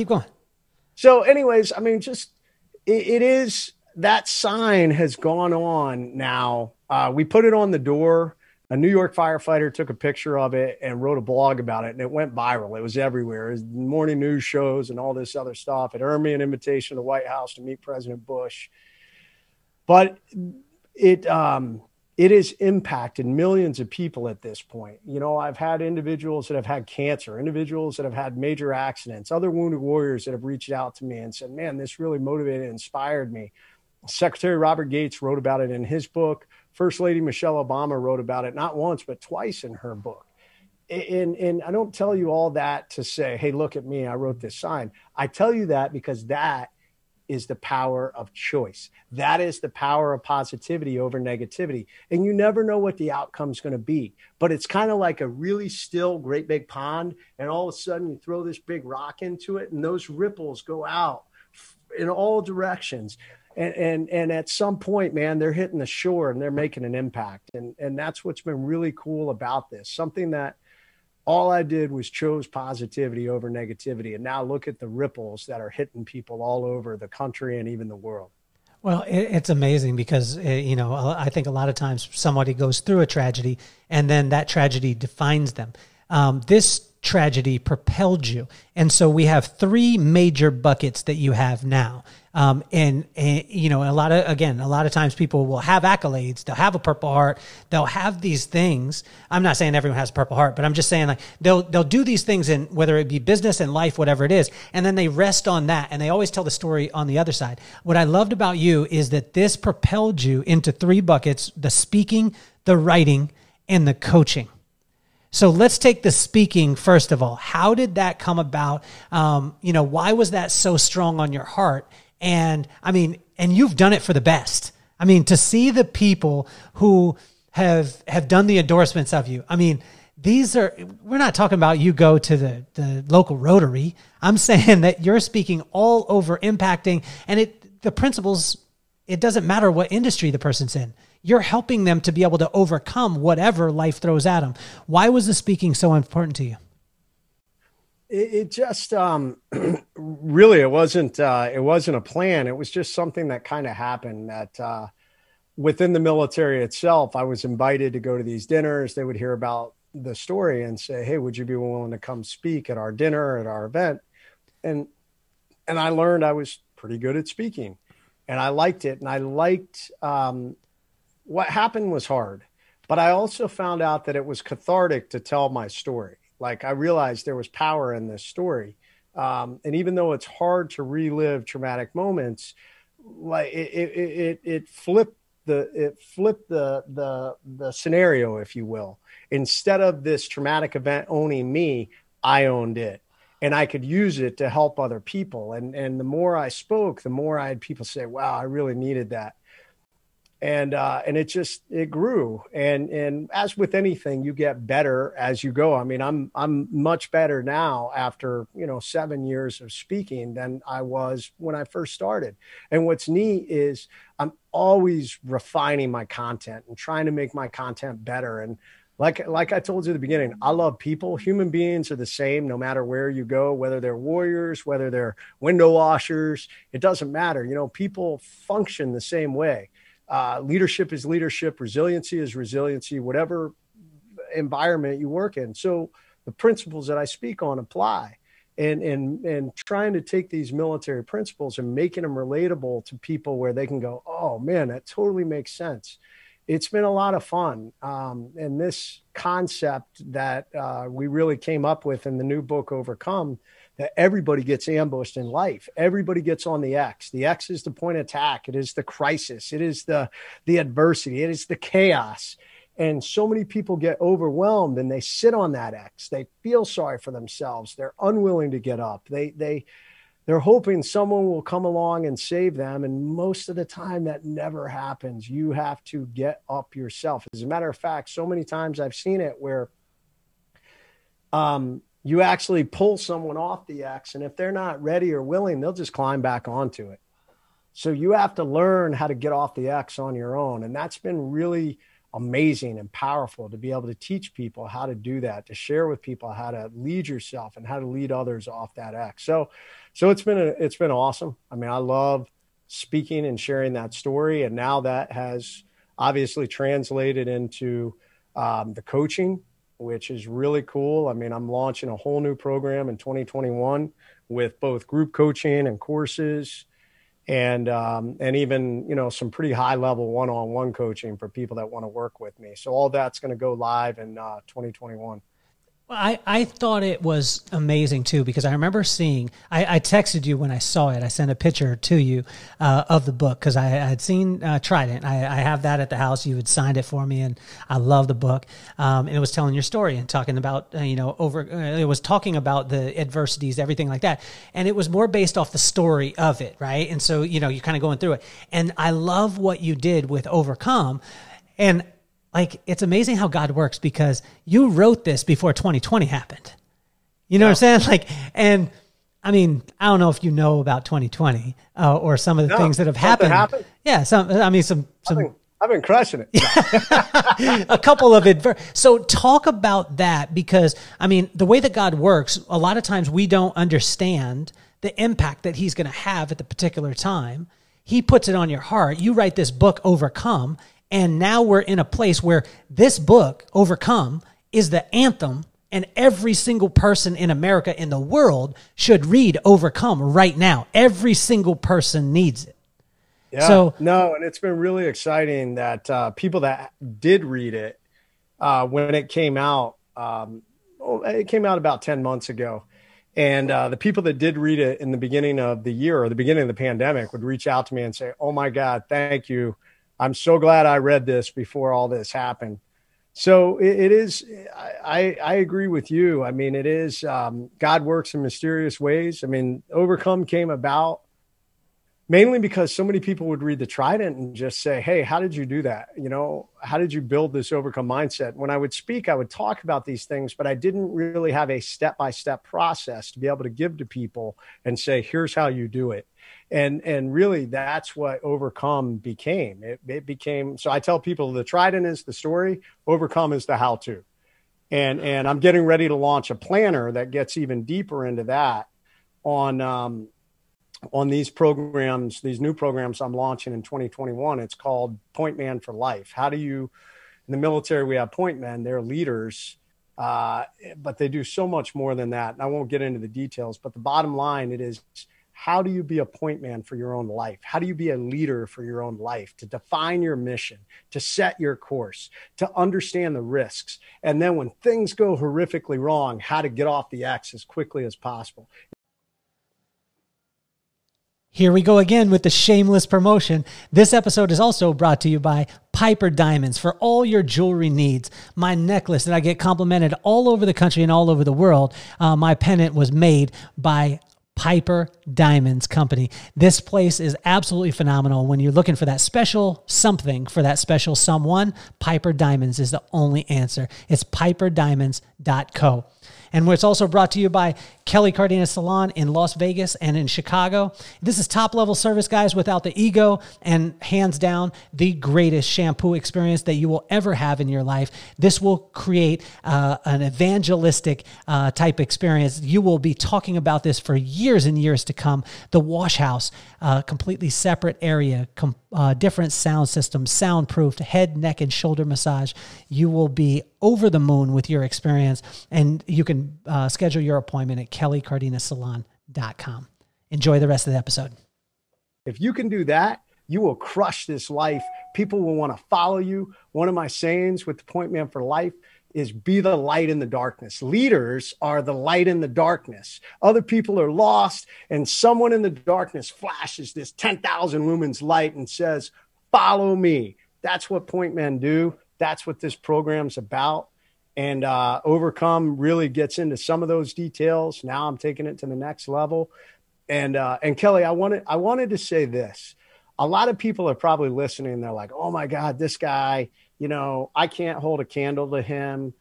So, anyways, I mean, it is, that sign has gone on now. We put it on the door. A New York firefighter took a picture of it and wrote a blog about it, and it went viral. It was everywhere. It was morning news shows and all this other stuff. It earned me an invitation to the White House to meet President Bush. But it has impacted millions of people at this point. I've had individuals that have had cancer, individuals that have had major accidents, other wounded warriors that have reached out to me and said, man, this really motivated and inspired me. Secretary Robert Gates wrote about it in his book. First Lady Michelle Obama wrote about it not once, but twice in her book. And I don't tell you all that to say, hey, look at me, I wrote this sign. I tell you that because that is the power of choice. That is the power of positivity over negativity. And you never know what the outcome is going to be. But it's kind of like a really still great big pond. And all of a sudden you throw this big rock into it, and those ripples go out in all directions. And at some point, man, they're hitting the shore and they're making an impact. And that's what's been really cool about this. Something that all I did was chose positivity over negativity. And now look at the ripples that are hitting people all over the country and even the world. Well, it's amazing because, I think a lot of times somebody goes through a tragedy and then that tragedy defines them. This tragedy propelled you. And so we have three major buckets that you have now. And a lot of times people will have accolades, they'll have a Purple Heart, they'll have these things. I'm not saying everyone has a Purple Heart, but I'm just saying they'll do these things in whether it be business and life, whatever it is. And then they rest on that. And they always tell the story on the other side. What I loved about you is that this propelled you into three buckets: the speaking, the writing, and the coaching. So let's take the speaking first of all. How did that come about? Why was that so strong on your heart? And you've done it for the best. I mean, to see the people who have done the endorsements of you. I mean, we're not talking about you go to the local Rotary. I'm saying that you're speaking all over, impacting, and the principles, it doesn't matter what industry the person's in. You're helping them to be able to overcome whatever life throws at them. Why was the speaking so important to you? It just really, it wasn't a plan. It was just something that kind of happened that within the military itself, I was invited to go to these dinners. They would hear about the story and say, hey, would you be willing to come speak at our dinner, at our event? And I learned I was pretty good at speaking, and I liked it. And I liked what happened was hard, but I also found out that it was cathartic to tell my story. Like, I realized there was power in this story. And even though it's hard to relive traumatic moments, like it flipped the scenario, if you will. Instead of this traumatic event owning me, I owned it, and I could use it to help other people. And the more I spoke, the more I had people say, wow, I really needed that. And it grew. And as with anything, you get better as you go. I mean, I'm much better now after, 7 years of speaking than I was when I first started. And what's neat is I'm always refining my content and trying to make my content better. And like I told you at the beginning, I love people. Human beings are the same no matter where you go, whether they're warriors, whether they're window washers, it doesn't matter. People function the same way. Leadership is leadership. Resiliency is resiliency, whatever environment you work in. So the principles that I speak on apply, and trying to take these military principles and making them relatable to people where they can go, oh man, that totally makes sense. It's been a lot of fun. And this concept that we really came up with in the new book, Overcome, that everybody gets ambushed in life. Everybody gets on the X. The X is the point of attack. It is the crisis. It is the adversity. It is the chaos. And so many people get overwhelmed and they sit on that X. They feel sorry for themselves. They're unwilling to get up. They're hoping someone will come along and save them. And most of the time that never happens. You have to get up yourself. As a matter of fact, so many times I've seen it where you actually pull someone off the X, and if they're not ready or willing, they'll just climb back onto it. So you have to learn how to get off the X on your own. And that's been really amazing and powerful to be able to teach people how to do that, to share with people how to lead yourself and how to lead others off that X. So it's been awesome. I mean, I love speaking and sharing that story. And now that has obviously translated into the coaching, which is really cool. I mean, I'm launching a whole new program in 2021 with both group coaching and courses, and even, some pretty high level one-on-one coaching for people that want to work with me. So all that's going to go live in 2021. Well, I thought it was amazing too, because I remember seeing, I texted you when I saw it. I sent a picture to you of the book because I had seen Trident. I have that at the house. You had signed it for me, and I love the book. And it was telling your story and talking about, it was talking about the adversities, everything like that. And it was more based off the story of it, right? And so, you're kind of going through it. And I love what you did with Overcome. And it's amazing how God works, because you wrote this before 2020 happened. You know what I'm saying? And I mean, I don't know if you know about 2020 or some of the things that have happened. Yeah. I've been crushing it. A couple of So talk about that, because I mean, the way that God works, a lot of times we don't understand the impact that he's going to have at the particular time. He puts it on your heart. You write this book, Overcome. And now we're in a place where this book, Overcome, is the anthem, and every single person in America, in the world, should read Overcome right now. Every single person needs it. Yeah. And it's been really exciting that people that did read it, when it came out about 10 months ago. And the people that did read it in the beginning of the year or the beginning of the pandemic would reach out to me and say, oh my God, thank you. I'm so glad I read this before all this happened. So it is, I agree with you. I mean, it is, God works in mysterious ways. I mean, Overcome came about mainly because so many people would read the Trident and just say, hey, how did you do that? How did you build this Overcome mindset? When I would speak, I would talk about these things, but I didn't really have a step-by-step process to be able to give to people and say, here's how you do it. And really, that's what Overcome became. It became, so I tell people the Trident is the story, Overcome is the how-to. And I'm getting ready to launch a planner that gets even deeper into that on on these programs, these new programs I'm launching in 2021. It's called Point Man for Life. How do you, in the military, we have point men, they're leaders, but they do so much more than that. And I won't get into the details, but the bottom line, it is, how do you be a point man for your own life? How do you be a leader for your own life, to define your mission, to set your course, to understand the risks? And then when things go horrifically wrong, how to get off the X as quickly as possible. Here we go again with the shameless promotion. This episode is also brought to you by Piper Diamonds for all your jewelry needs. My necklace that I get complimented all over the country and all over the world, my pendant was made by Piper Diamonds Company. This place is absolutely phenomenal. When you're looking for that special something for that special someone, Piper Diamonds is the only answer. It's piperdiamonds.co. And it's also brought to you by Kelly Cardenas Salon in Las Vegas and in Chicago. This is top-level service, guys, without the ego, and hands down, the greatest shampoo experience that you will ever have in your life. This will create an evangelistic type experience. You will be talking about this for years and years to come. The wash house, completely separate area, different sound system, soundproofed, head, neck, and shoulder massage. You will be over the moon with your experience, and you can schedule your appointment at kellycardenassalon.com. Enjoy the rest of the episode. If you can do that, you will crush this life. People will want to follow you. One of my sayings with the Point Man for Life is, be the light in the darkness. Leaders are the light in the darkness. Other people are lost, and someone in the darkness flashes this 10,000 lumens light and says, follow me. That's what point men do. That's what this program's about. And Overcome really gets into some of those details. Now I'm taking it to the next level. And Kelly, I wanted to say this. A lot of people are probably listening. They're like, oh my God, this guy, I can't hold a candle to him.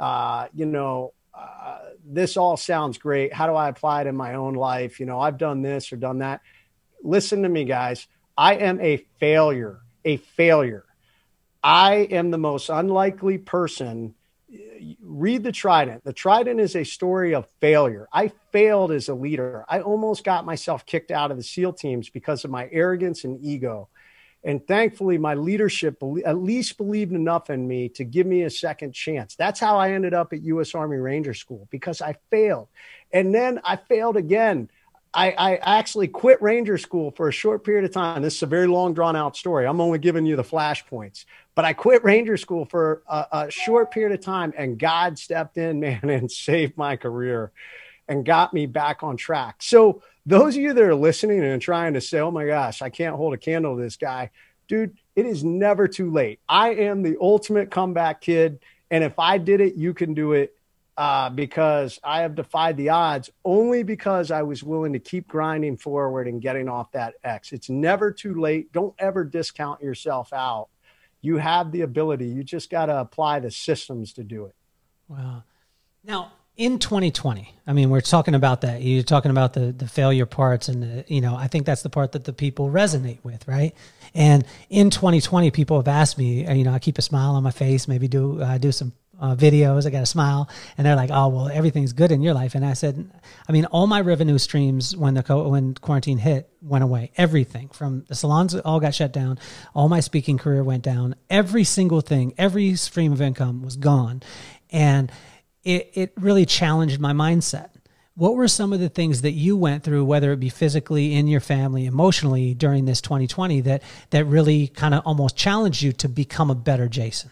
This all sounds great. How do I apply it in my own life? I've done this or done that. Listen to me, guys. I am a failure. I am the most unlikely person. Read the Trident. The Trident is a story of failure. I failed as a leader. I almost got myself kicked out of the SEAL teams because of my arrogance and ego. And thankfully, my leadership at least believed enough in me to give me a second chance. That's how I ended up at U.S. Army Ranger School, because I failed. And then I failed again. I actually quit Ranger School for a short period of time. This is a very long, drawn-out story. I'm only giving you the flashpoints. But I quit Ranger School for a short period of time, and God stepped in, man, and saved my career and got me back on track. So those of you that are listening and trying to say, oh, my gosh, I can't hold a candle to this guy, dude, it is never too late. I am the ultimate comeback kid, and if I did it, you can do it. Because I have defied the odds only because I was willing to keep grinding forward and getting off that X. It's never too late. Don't ever discount yourself out. You have the ability. You just got to apply the systems to do it. Wow. Now, in 2020, I mean, we're talking about that. You're talking about the failure parts, and I think that's the part that the people resonate with, right? And in 2020, people have asked me, I keep a smile on my face, maybe do some videos. I got a smile, and they're like, oh, well, everything's good in your life. And I said, all my revenue streams when quarantine hit went away. Everything from the salons all got shut down. All my speaking career went down. Every single thing, every stream of income was gone. And it really challenged my mindset. What were some of the things that you went through, whether it be physically, in your family, emotionally, during this 2020 that really kind of almost challenged you to become a better Jason?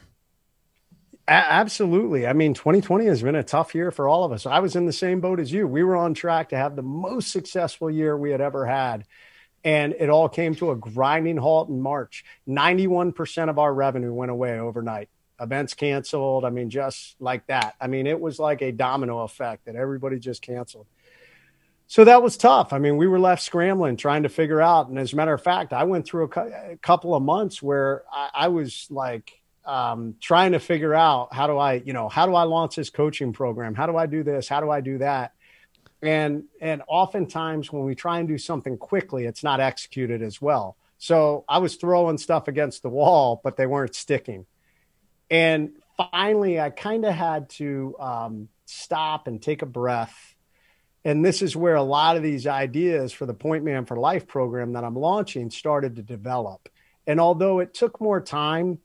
Absolutely. 2020 has been a tough year for all of us. I was in the same boat as you. We were on track to have the most successful year we had ever had. And it all came to a grinding halt in March. 91% of our revenue went away overnight. Events canceled. Just like that. It was like a domino effect that everybody just canceled. So that was tough. We were left scrambling, trying to figure out. And as a matter of fact, I went through a couple of months where I was like, trying to figure out how do I launch this coaching program? How do I do this? How do I do that? And oftentimes when we try and do something quickly, it's not executed as well. So I was throwing stuff against the wall, but they weren't sticking. And finally, I kind of had to stop and take a breath And this is where a lot of these ideas for the Point Man for Life program that I'm launching started to develop. And although it took more time,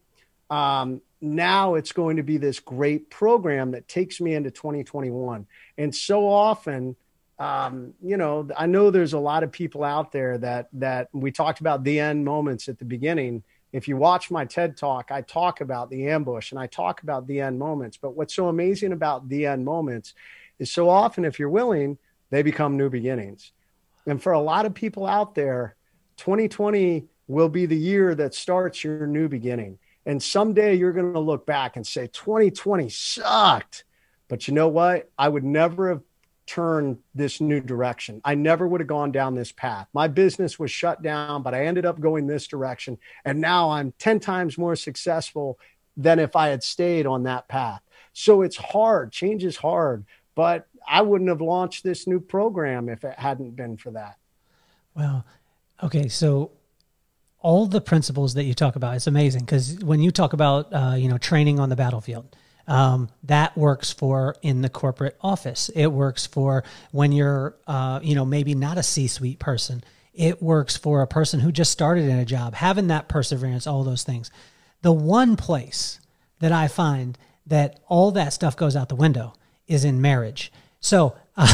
now it's going to be this great program that takes me into 2021. And so often, you know, I know there's a lot of people out there that we talked about the end moments at the beginning. If you watch my TED Talk, I talk about the ambush and I talk about the end moments. But what's so amazing about the end moments is so often, if you're willing, they become new beginnings. And for a lot of people out there, 2020 will be the year that starts your new beginning. And someday you're going to look back and say, 2020 sucked. But you know what? I would never have turned this new direction. I never would have gone down this path. My business was shut down, but I ended up going this direction. And now I'm 10 times more successful than if I had stayed on that path. So it's hard. Change is hard. But I wouldn't have launched this new program if it hadn't been for that. Well, okay. So all the principles that you talk about, it's amazing because when you talk about, training on the battlefield, that works for in the corporate office. It works for when you're, maybe not a C-suite person. It works for a person who just started in a job, having that perseverance, all those things. The one place that I find that all that stuff goes out the window is in marriage. So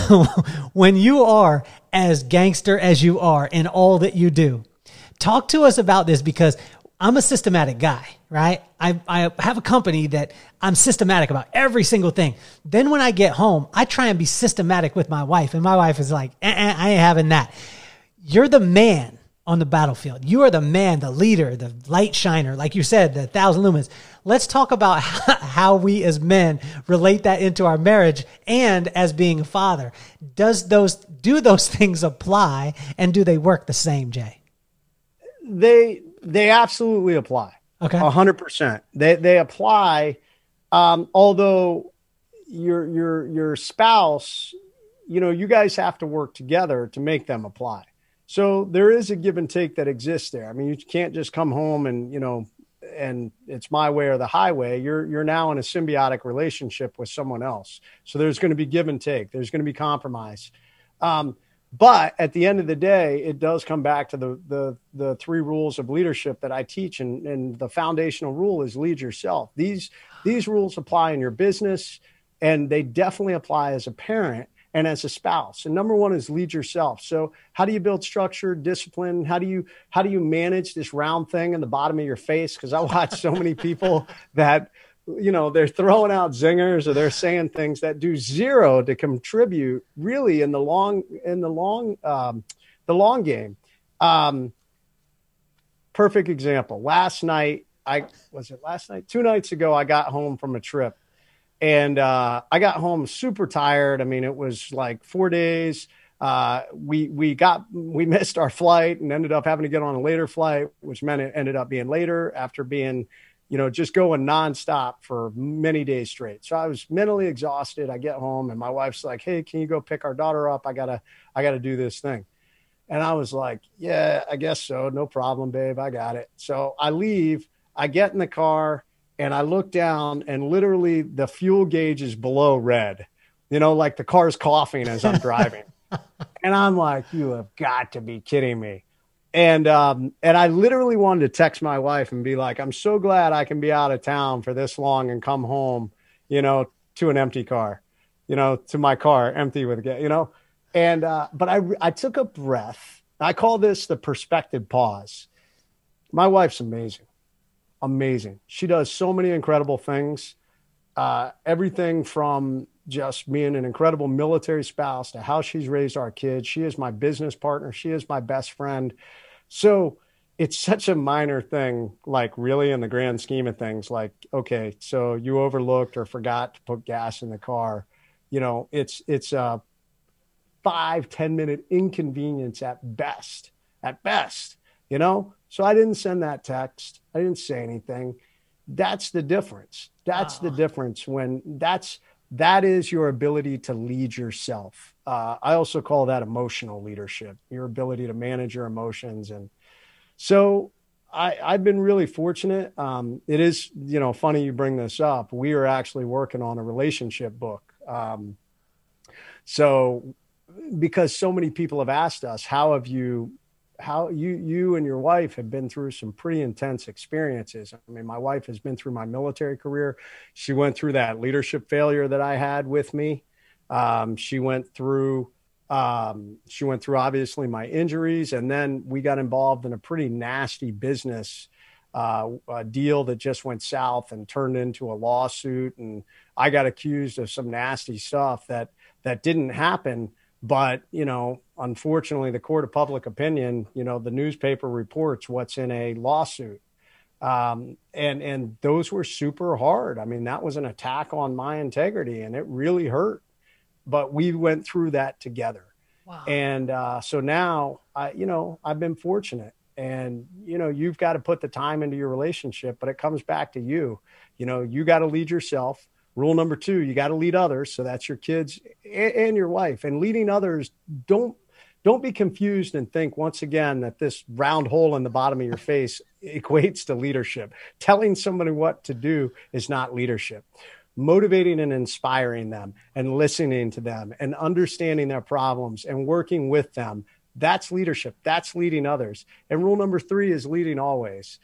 when you are as gangster as you are in all that you do, talk to us about this because I'm a systematic guy, right? I have a company that I'm systematic about every single thing. Then when I get home, I try and be systematic with my wife. And my wife is like, I ain't having that. You're the man on the battlefield. You are the man, the leader, the light shiner. Like you said, the 1,000 lumens. Let's talk about how we as men relate that into our marriage and as being a father. Do those things apply and do they work the same, Jay? They absolutely apply. Okay. 100%. They apply. Although your spouse, you guys have to work together to make them apply. So there is a give and take that exists there. I mean, you can't just come home and it's my way or the highway. You're now in a symbiotic relationship with someone else. So there's going to be give and take. There's going to be compromise. But at the end of the day, it does come back to the 3 rules of leadership that I teach. And the foundational rule is lead yourself. These rules apply in your business, and they definitely apply as a parent and as a spouse. And number 1 is lead yourself. So how do you build structure, discipline? How do you manage this round thing in the bottom of your face? Because I watch so many people that, they're throwing out zingers or they're saying things that do zero to contribute really in the long game. Perfect example. Last night, 2 nights ago, I got home from a trip. And I got home super tired. I mean, it was like 4 days. We missed our flight and ended up having to get on a later flight, which meant it ended up being later after being, just going nonstop for many days straight. So I was mentally exhausted. I get home and my wife's like, "Hey, can you go pick our daughter up? I gotta do this thing." And I was like, "Yeah, I guess so. No problem, babe. I got it." So I leave, I get in the car, and I look down and literally the fuel gauge is below red, like the car's coughing as I'm driving. And I'm like, you have got to be kidding me. And I literally wanted to text my wife and be like, I'm so glad I can be out of town for this long and come home, to an empty car, to my car empty with gas, and, but I took a breath. I call this the perspective pause. My wife's amazing. Amazing. She does so many incredible things. Everything from just being an incredible military spouse to how she's raised our kids. She is my business partner. She is my best friend. So it's such a minor thing, like really in the grand scheme of things, like, okay, so you overlooked or forgot to put gas in the car. It's a 5-10 minute inconvenience at best, So I didn't send that text. I didn't say anything. That's the difference. That's the difference when that is your ability to lead yourself. I also call that emotional leadership, your ability to manage your emotions. And so I've been really fortunate. It is, funny you bring this up. We are actually working on a relationship book. So because so many people have asked us, how you and your wife have been through some pretty intense experiences. I mean, my wife has been through my military career. She went through that leadership failure that I had with me. She went through obviously my injuries, and then we got involved in a pretty nasty business a deal that just went south and turned into a lawsuit. And I got accused of some nasty stuff that didn't happen. But, unfortunately, the court of public opinion, the newspaper reports what's in a lawsuit. And those were super hard. I mean, that was an attack on my integrity, and it really hurt. But we went through that together. Wow. And so now, I've been fortunate. And, you've got to put the time into your relationship, but it comes back to you. You got to lead yourself. Rule number 2, you got to lead others. So that's your kids and your wife. And leading others, don't be confused and think once again that this round hole in the bottom of your face equates to leadership. Telling somebody what to do is not leadership. Motivating and inspiring them and listening to them and understanding their problems and working with them. That's leadership. That's leading others. And rule number 3 is leading always.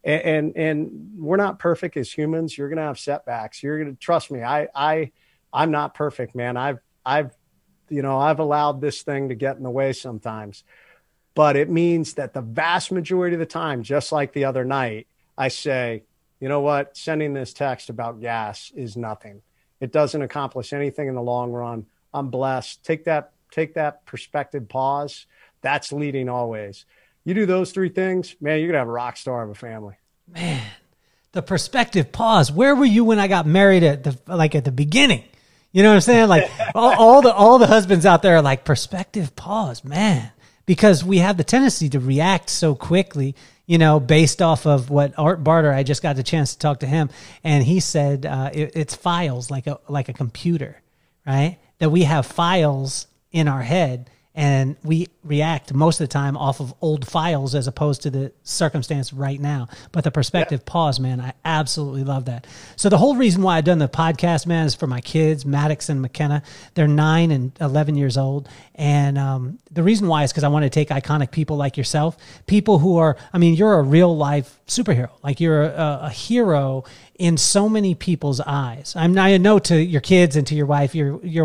And we're not perfect as humans. You're going to have setbacks. You're going to trust me. I'm not perfect, man. I've allowed this thing to get in the way sometimes, but it means that the vast majority of the time, just like the other night, I say, you know what? Sending this text about gas is nothing. It doesn't accomplish anything in the long run. I'm blessed. Take that perspective pause. That's leading always. You do those 3 things, man, you're going to have a rock star of a family. Man, the perspective pause. Where were you when I got married at the beginning? You know what I'm saying? Like all the husbands out there are like, perspective pause, man, because we have the tendency to react so quickly, based off of what Art Barter, I just got the chance to talk to him. And he said, it's files like a computer, right? That we have files in our head. And we react most of the time off of old files as opposed to the circumstance right now. But the perspective pause, man, I absolutely love that. So the whole reason why I've done the podcast, man, is for my kids, Maddox and McKenna. They're 9 and 11 years old. And the reason why is because I want to take iconic people like yourself, people who are, you're a real life superhero. Like you're a hero in so many people's eyes. I know to your kids and to your wife,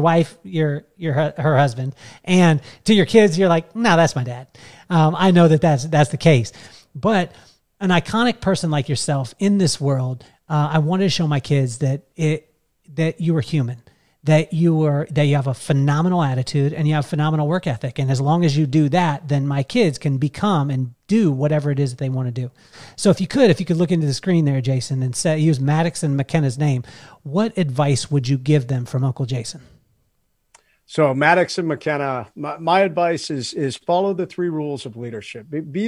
her husband, and to your kids, you're like, no, that's my dad. I know that's the case, but an iconic person like yourself in this world, I wanted to show my kids that you were human, that you have a phenomenal attitude and you have phenomenal work ethic. And as long as you do that, then my kids can become and do whatever it is that they want to do. So if you could look into the screen there, Jason, and use Maddox and McKenna's name, what advice would you give them from Uncle Jason? So Maddox and McKenna, my advice is follow the 3 rules of leadership. Be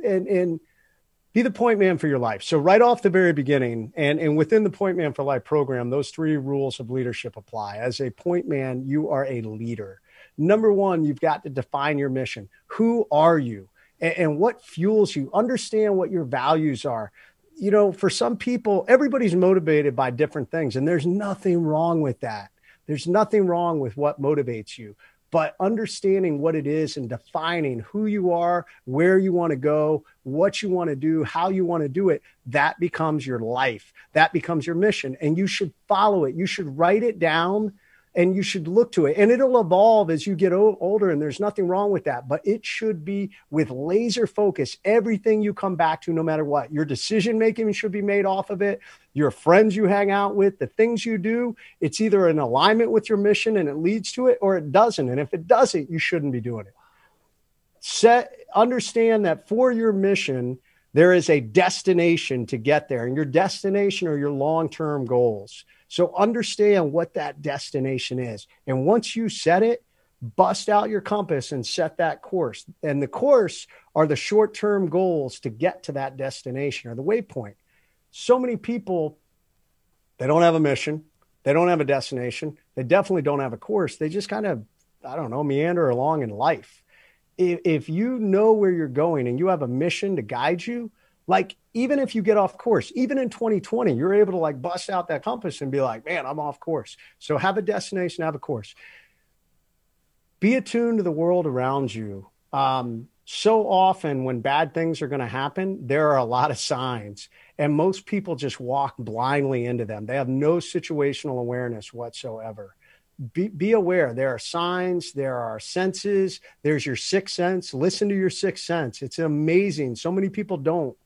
the point man for your life. So right off the very beginning, and within the Point Man for Life program, those 3 rules of leadership apply. As a point man, you are a leader. Number 1, you've got to define your mission. Who are you? And what fuels you? Understand what your values are. For some people, everybody's motivated by different things, and there's nothing wrong with that. There's nothing wrong with what motivates you. But understanding what it is and defining who you are, where you want to go, what you want to do, how you want to do it, that becomes your life. That becomes your mission. And you should follow it. You should write it down and you should look to it. And it'll evolve as you get older, and there's nothing wrong with that. But it should be with laser focus. Everything you come back to, no matter what. Your decision-making should be made off of it. Your friends you hang out with, the things you do, it's either in alignment with your mission and it leads to it, or it doesn't. And if it doesn't, you shouldn't be doing it. Understand that for your mission, there is a destination to get there, and your destination are your long-term goals. So understand what that destination is. And once you set it, bust out your compass and set that course. And the course are the short-term goals to get to that destination, or the waypoint. So many people, they don't have a mission. They don't have a destination. They definitely don't have a course. They just kind of, meander along in life. If you know where you're going and you have a mission to guide you, like even if you get off course, even in 2020, you're able to like bust out that compass and be like, man, I'm off course. So have a destination, have a course. be attuned to the world around you. So often when bad things are going to happen, there are a lot of signs, and most people just walk blindly into them. They have no situational awareness whatsoever. Be aware. There are signs, there are senses, there's your sixth sense. Listen to your sixth sense. It's amazing. So many people don't.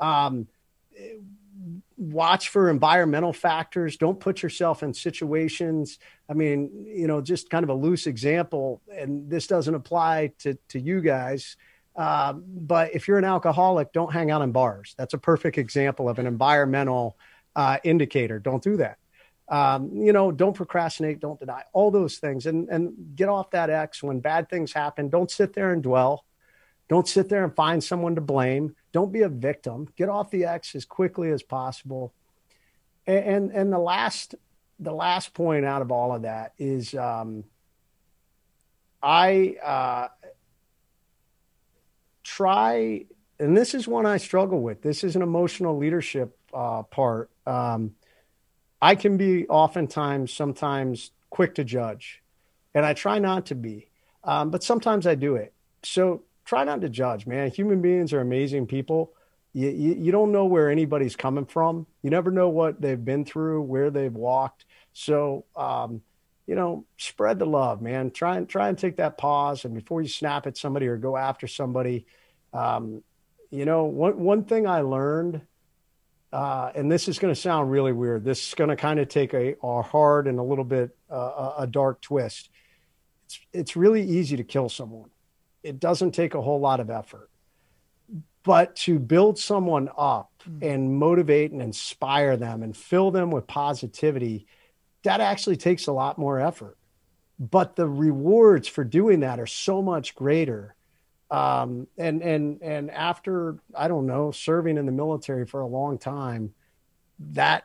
Watch for environmental factors. Don't put yourself in situations. I mean, just kind of a loose example, and this doesn't apply to you guys. But if you're an alcoholic, don't hang out in bars. That's a perfect example of an environmental indicator. Don't do that. Don't procrastinate, don't deny, all those things, and get off that X when bad things happen. Don't sit there and dwell. Don't sit there and find someone to blame. Don't be a victim. Get off the X as quickly as possible. And the last point out of all of that is, try, and this is one I struggle with. This is an emotional leadership part. I can be sometimes quick to judge, and I try not to be, but sometimes I do it. So try not to judge, man. Human beings are amazing people. You don't know where anybody's coming from. You never know what they've been through, where they've walked. So, spread the love, man. Try and take that pause. And before you snap at somebody or go after somebody, one thing I learned, and this is going to sound really weird. This is going to kind of take a hard and a little bit a dark twist. It's really easy to kill someone. It doesn't take a whole lot of effort, but to build someone up and motivate and inspire them and fill them with positivity, that actually takes a lot more effort. But the rewards for doing that are so much greater. And after, I don't know, serving in the military for a long time, that,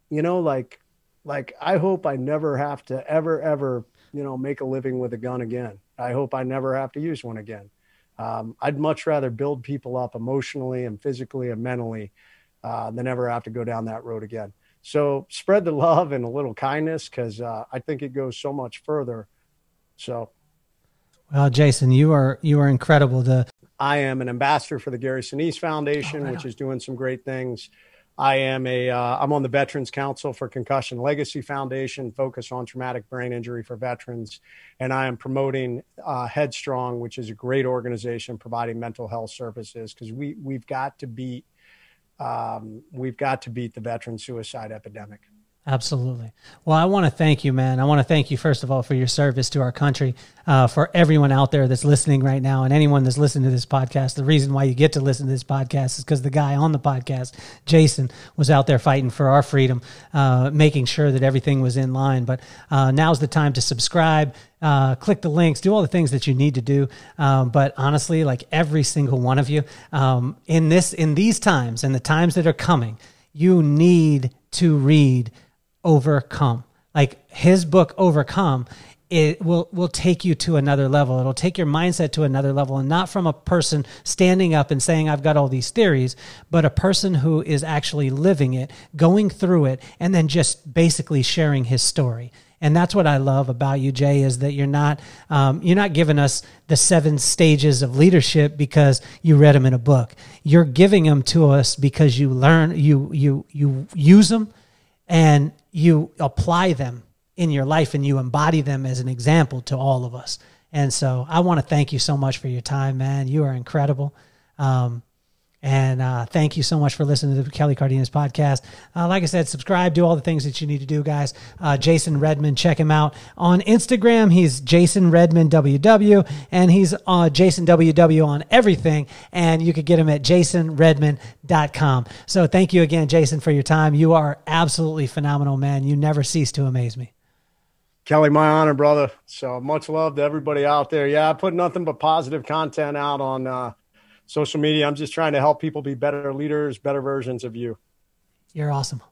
I hope I never have to ever, make a living with a gun again. I hope I never have to use one again. I'd much rather build people up emotionally and physically and mentally than ever have to go down that road again. So spread the love and a little kindness, because I think it goes so much further. So. Well, Jason, you are incredible. I am an ambassador for the Gary Sinise Foundation, which is doing some great things. I'm on the Veterans Council for Concussion Legacy Foundation, focused on traumatic brain injury for veterans. And I am promoting Headstrong, which is a great organization providing mental health services, because we've got to beat the veteran suicide epidemic. Absolutely. Well, I want to thank you, man. I want to thank you, first of all, for your service to our country, for everyone out there that's listening right now, and anyone that's listening to this podcast. The reason why you get to listen to this podcast is because the guy on the podcast, Jason, was out there fighting for our freedom, making sure that everything was in line. But now's the time to subscribe, click the links, do all the things that you need to do. But honestly, like every single one of you, in these times and the times that are coming, you need to read Overcome. Like his book, Overcome, it will take you to another level. It'll take your mindset to another level, and not from a person standing up and saying, I've got all these theories, but a person who is actually living it, going through it, and then just basically sharing his story. And that's what I love about you, Jay, is that you're not giving us the 7 stages of leadership because you read them in a book. You're giving them to us because you learn, you use them, and you apply them in your life, and you embody them as an example to all of us. And so I want to thank you so much for your time, man. You are incredible. And thank you so much for listening to the Kelly Cardenas podcast. Like I said, subscribe, do all the things that you need to do, guys. Jason Redman, check him out on Instagram. He's Jason Redman WW, and he's Jason WW on everything. And you could get him at jasonredman.com. So thank you again, Jason, for your time. You are absolutely phenomenal, man. You never cease to amaze me. Kelly, my honor, brother. So much love to everybody out there. Yeah, I put nothing but positive content out on social media. I'm just trying to help people be better leaders, better versions of you. You're awesome.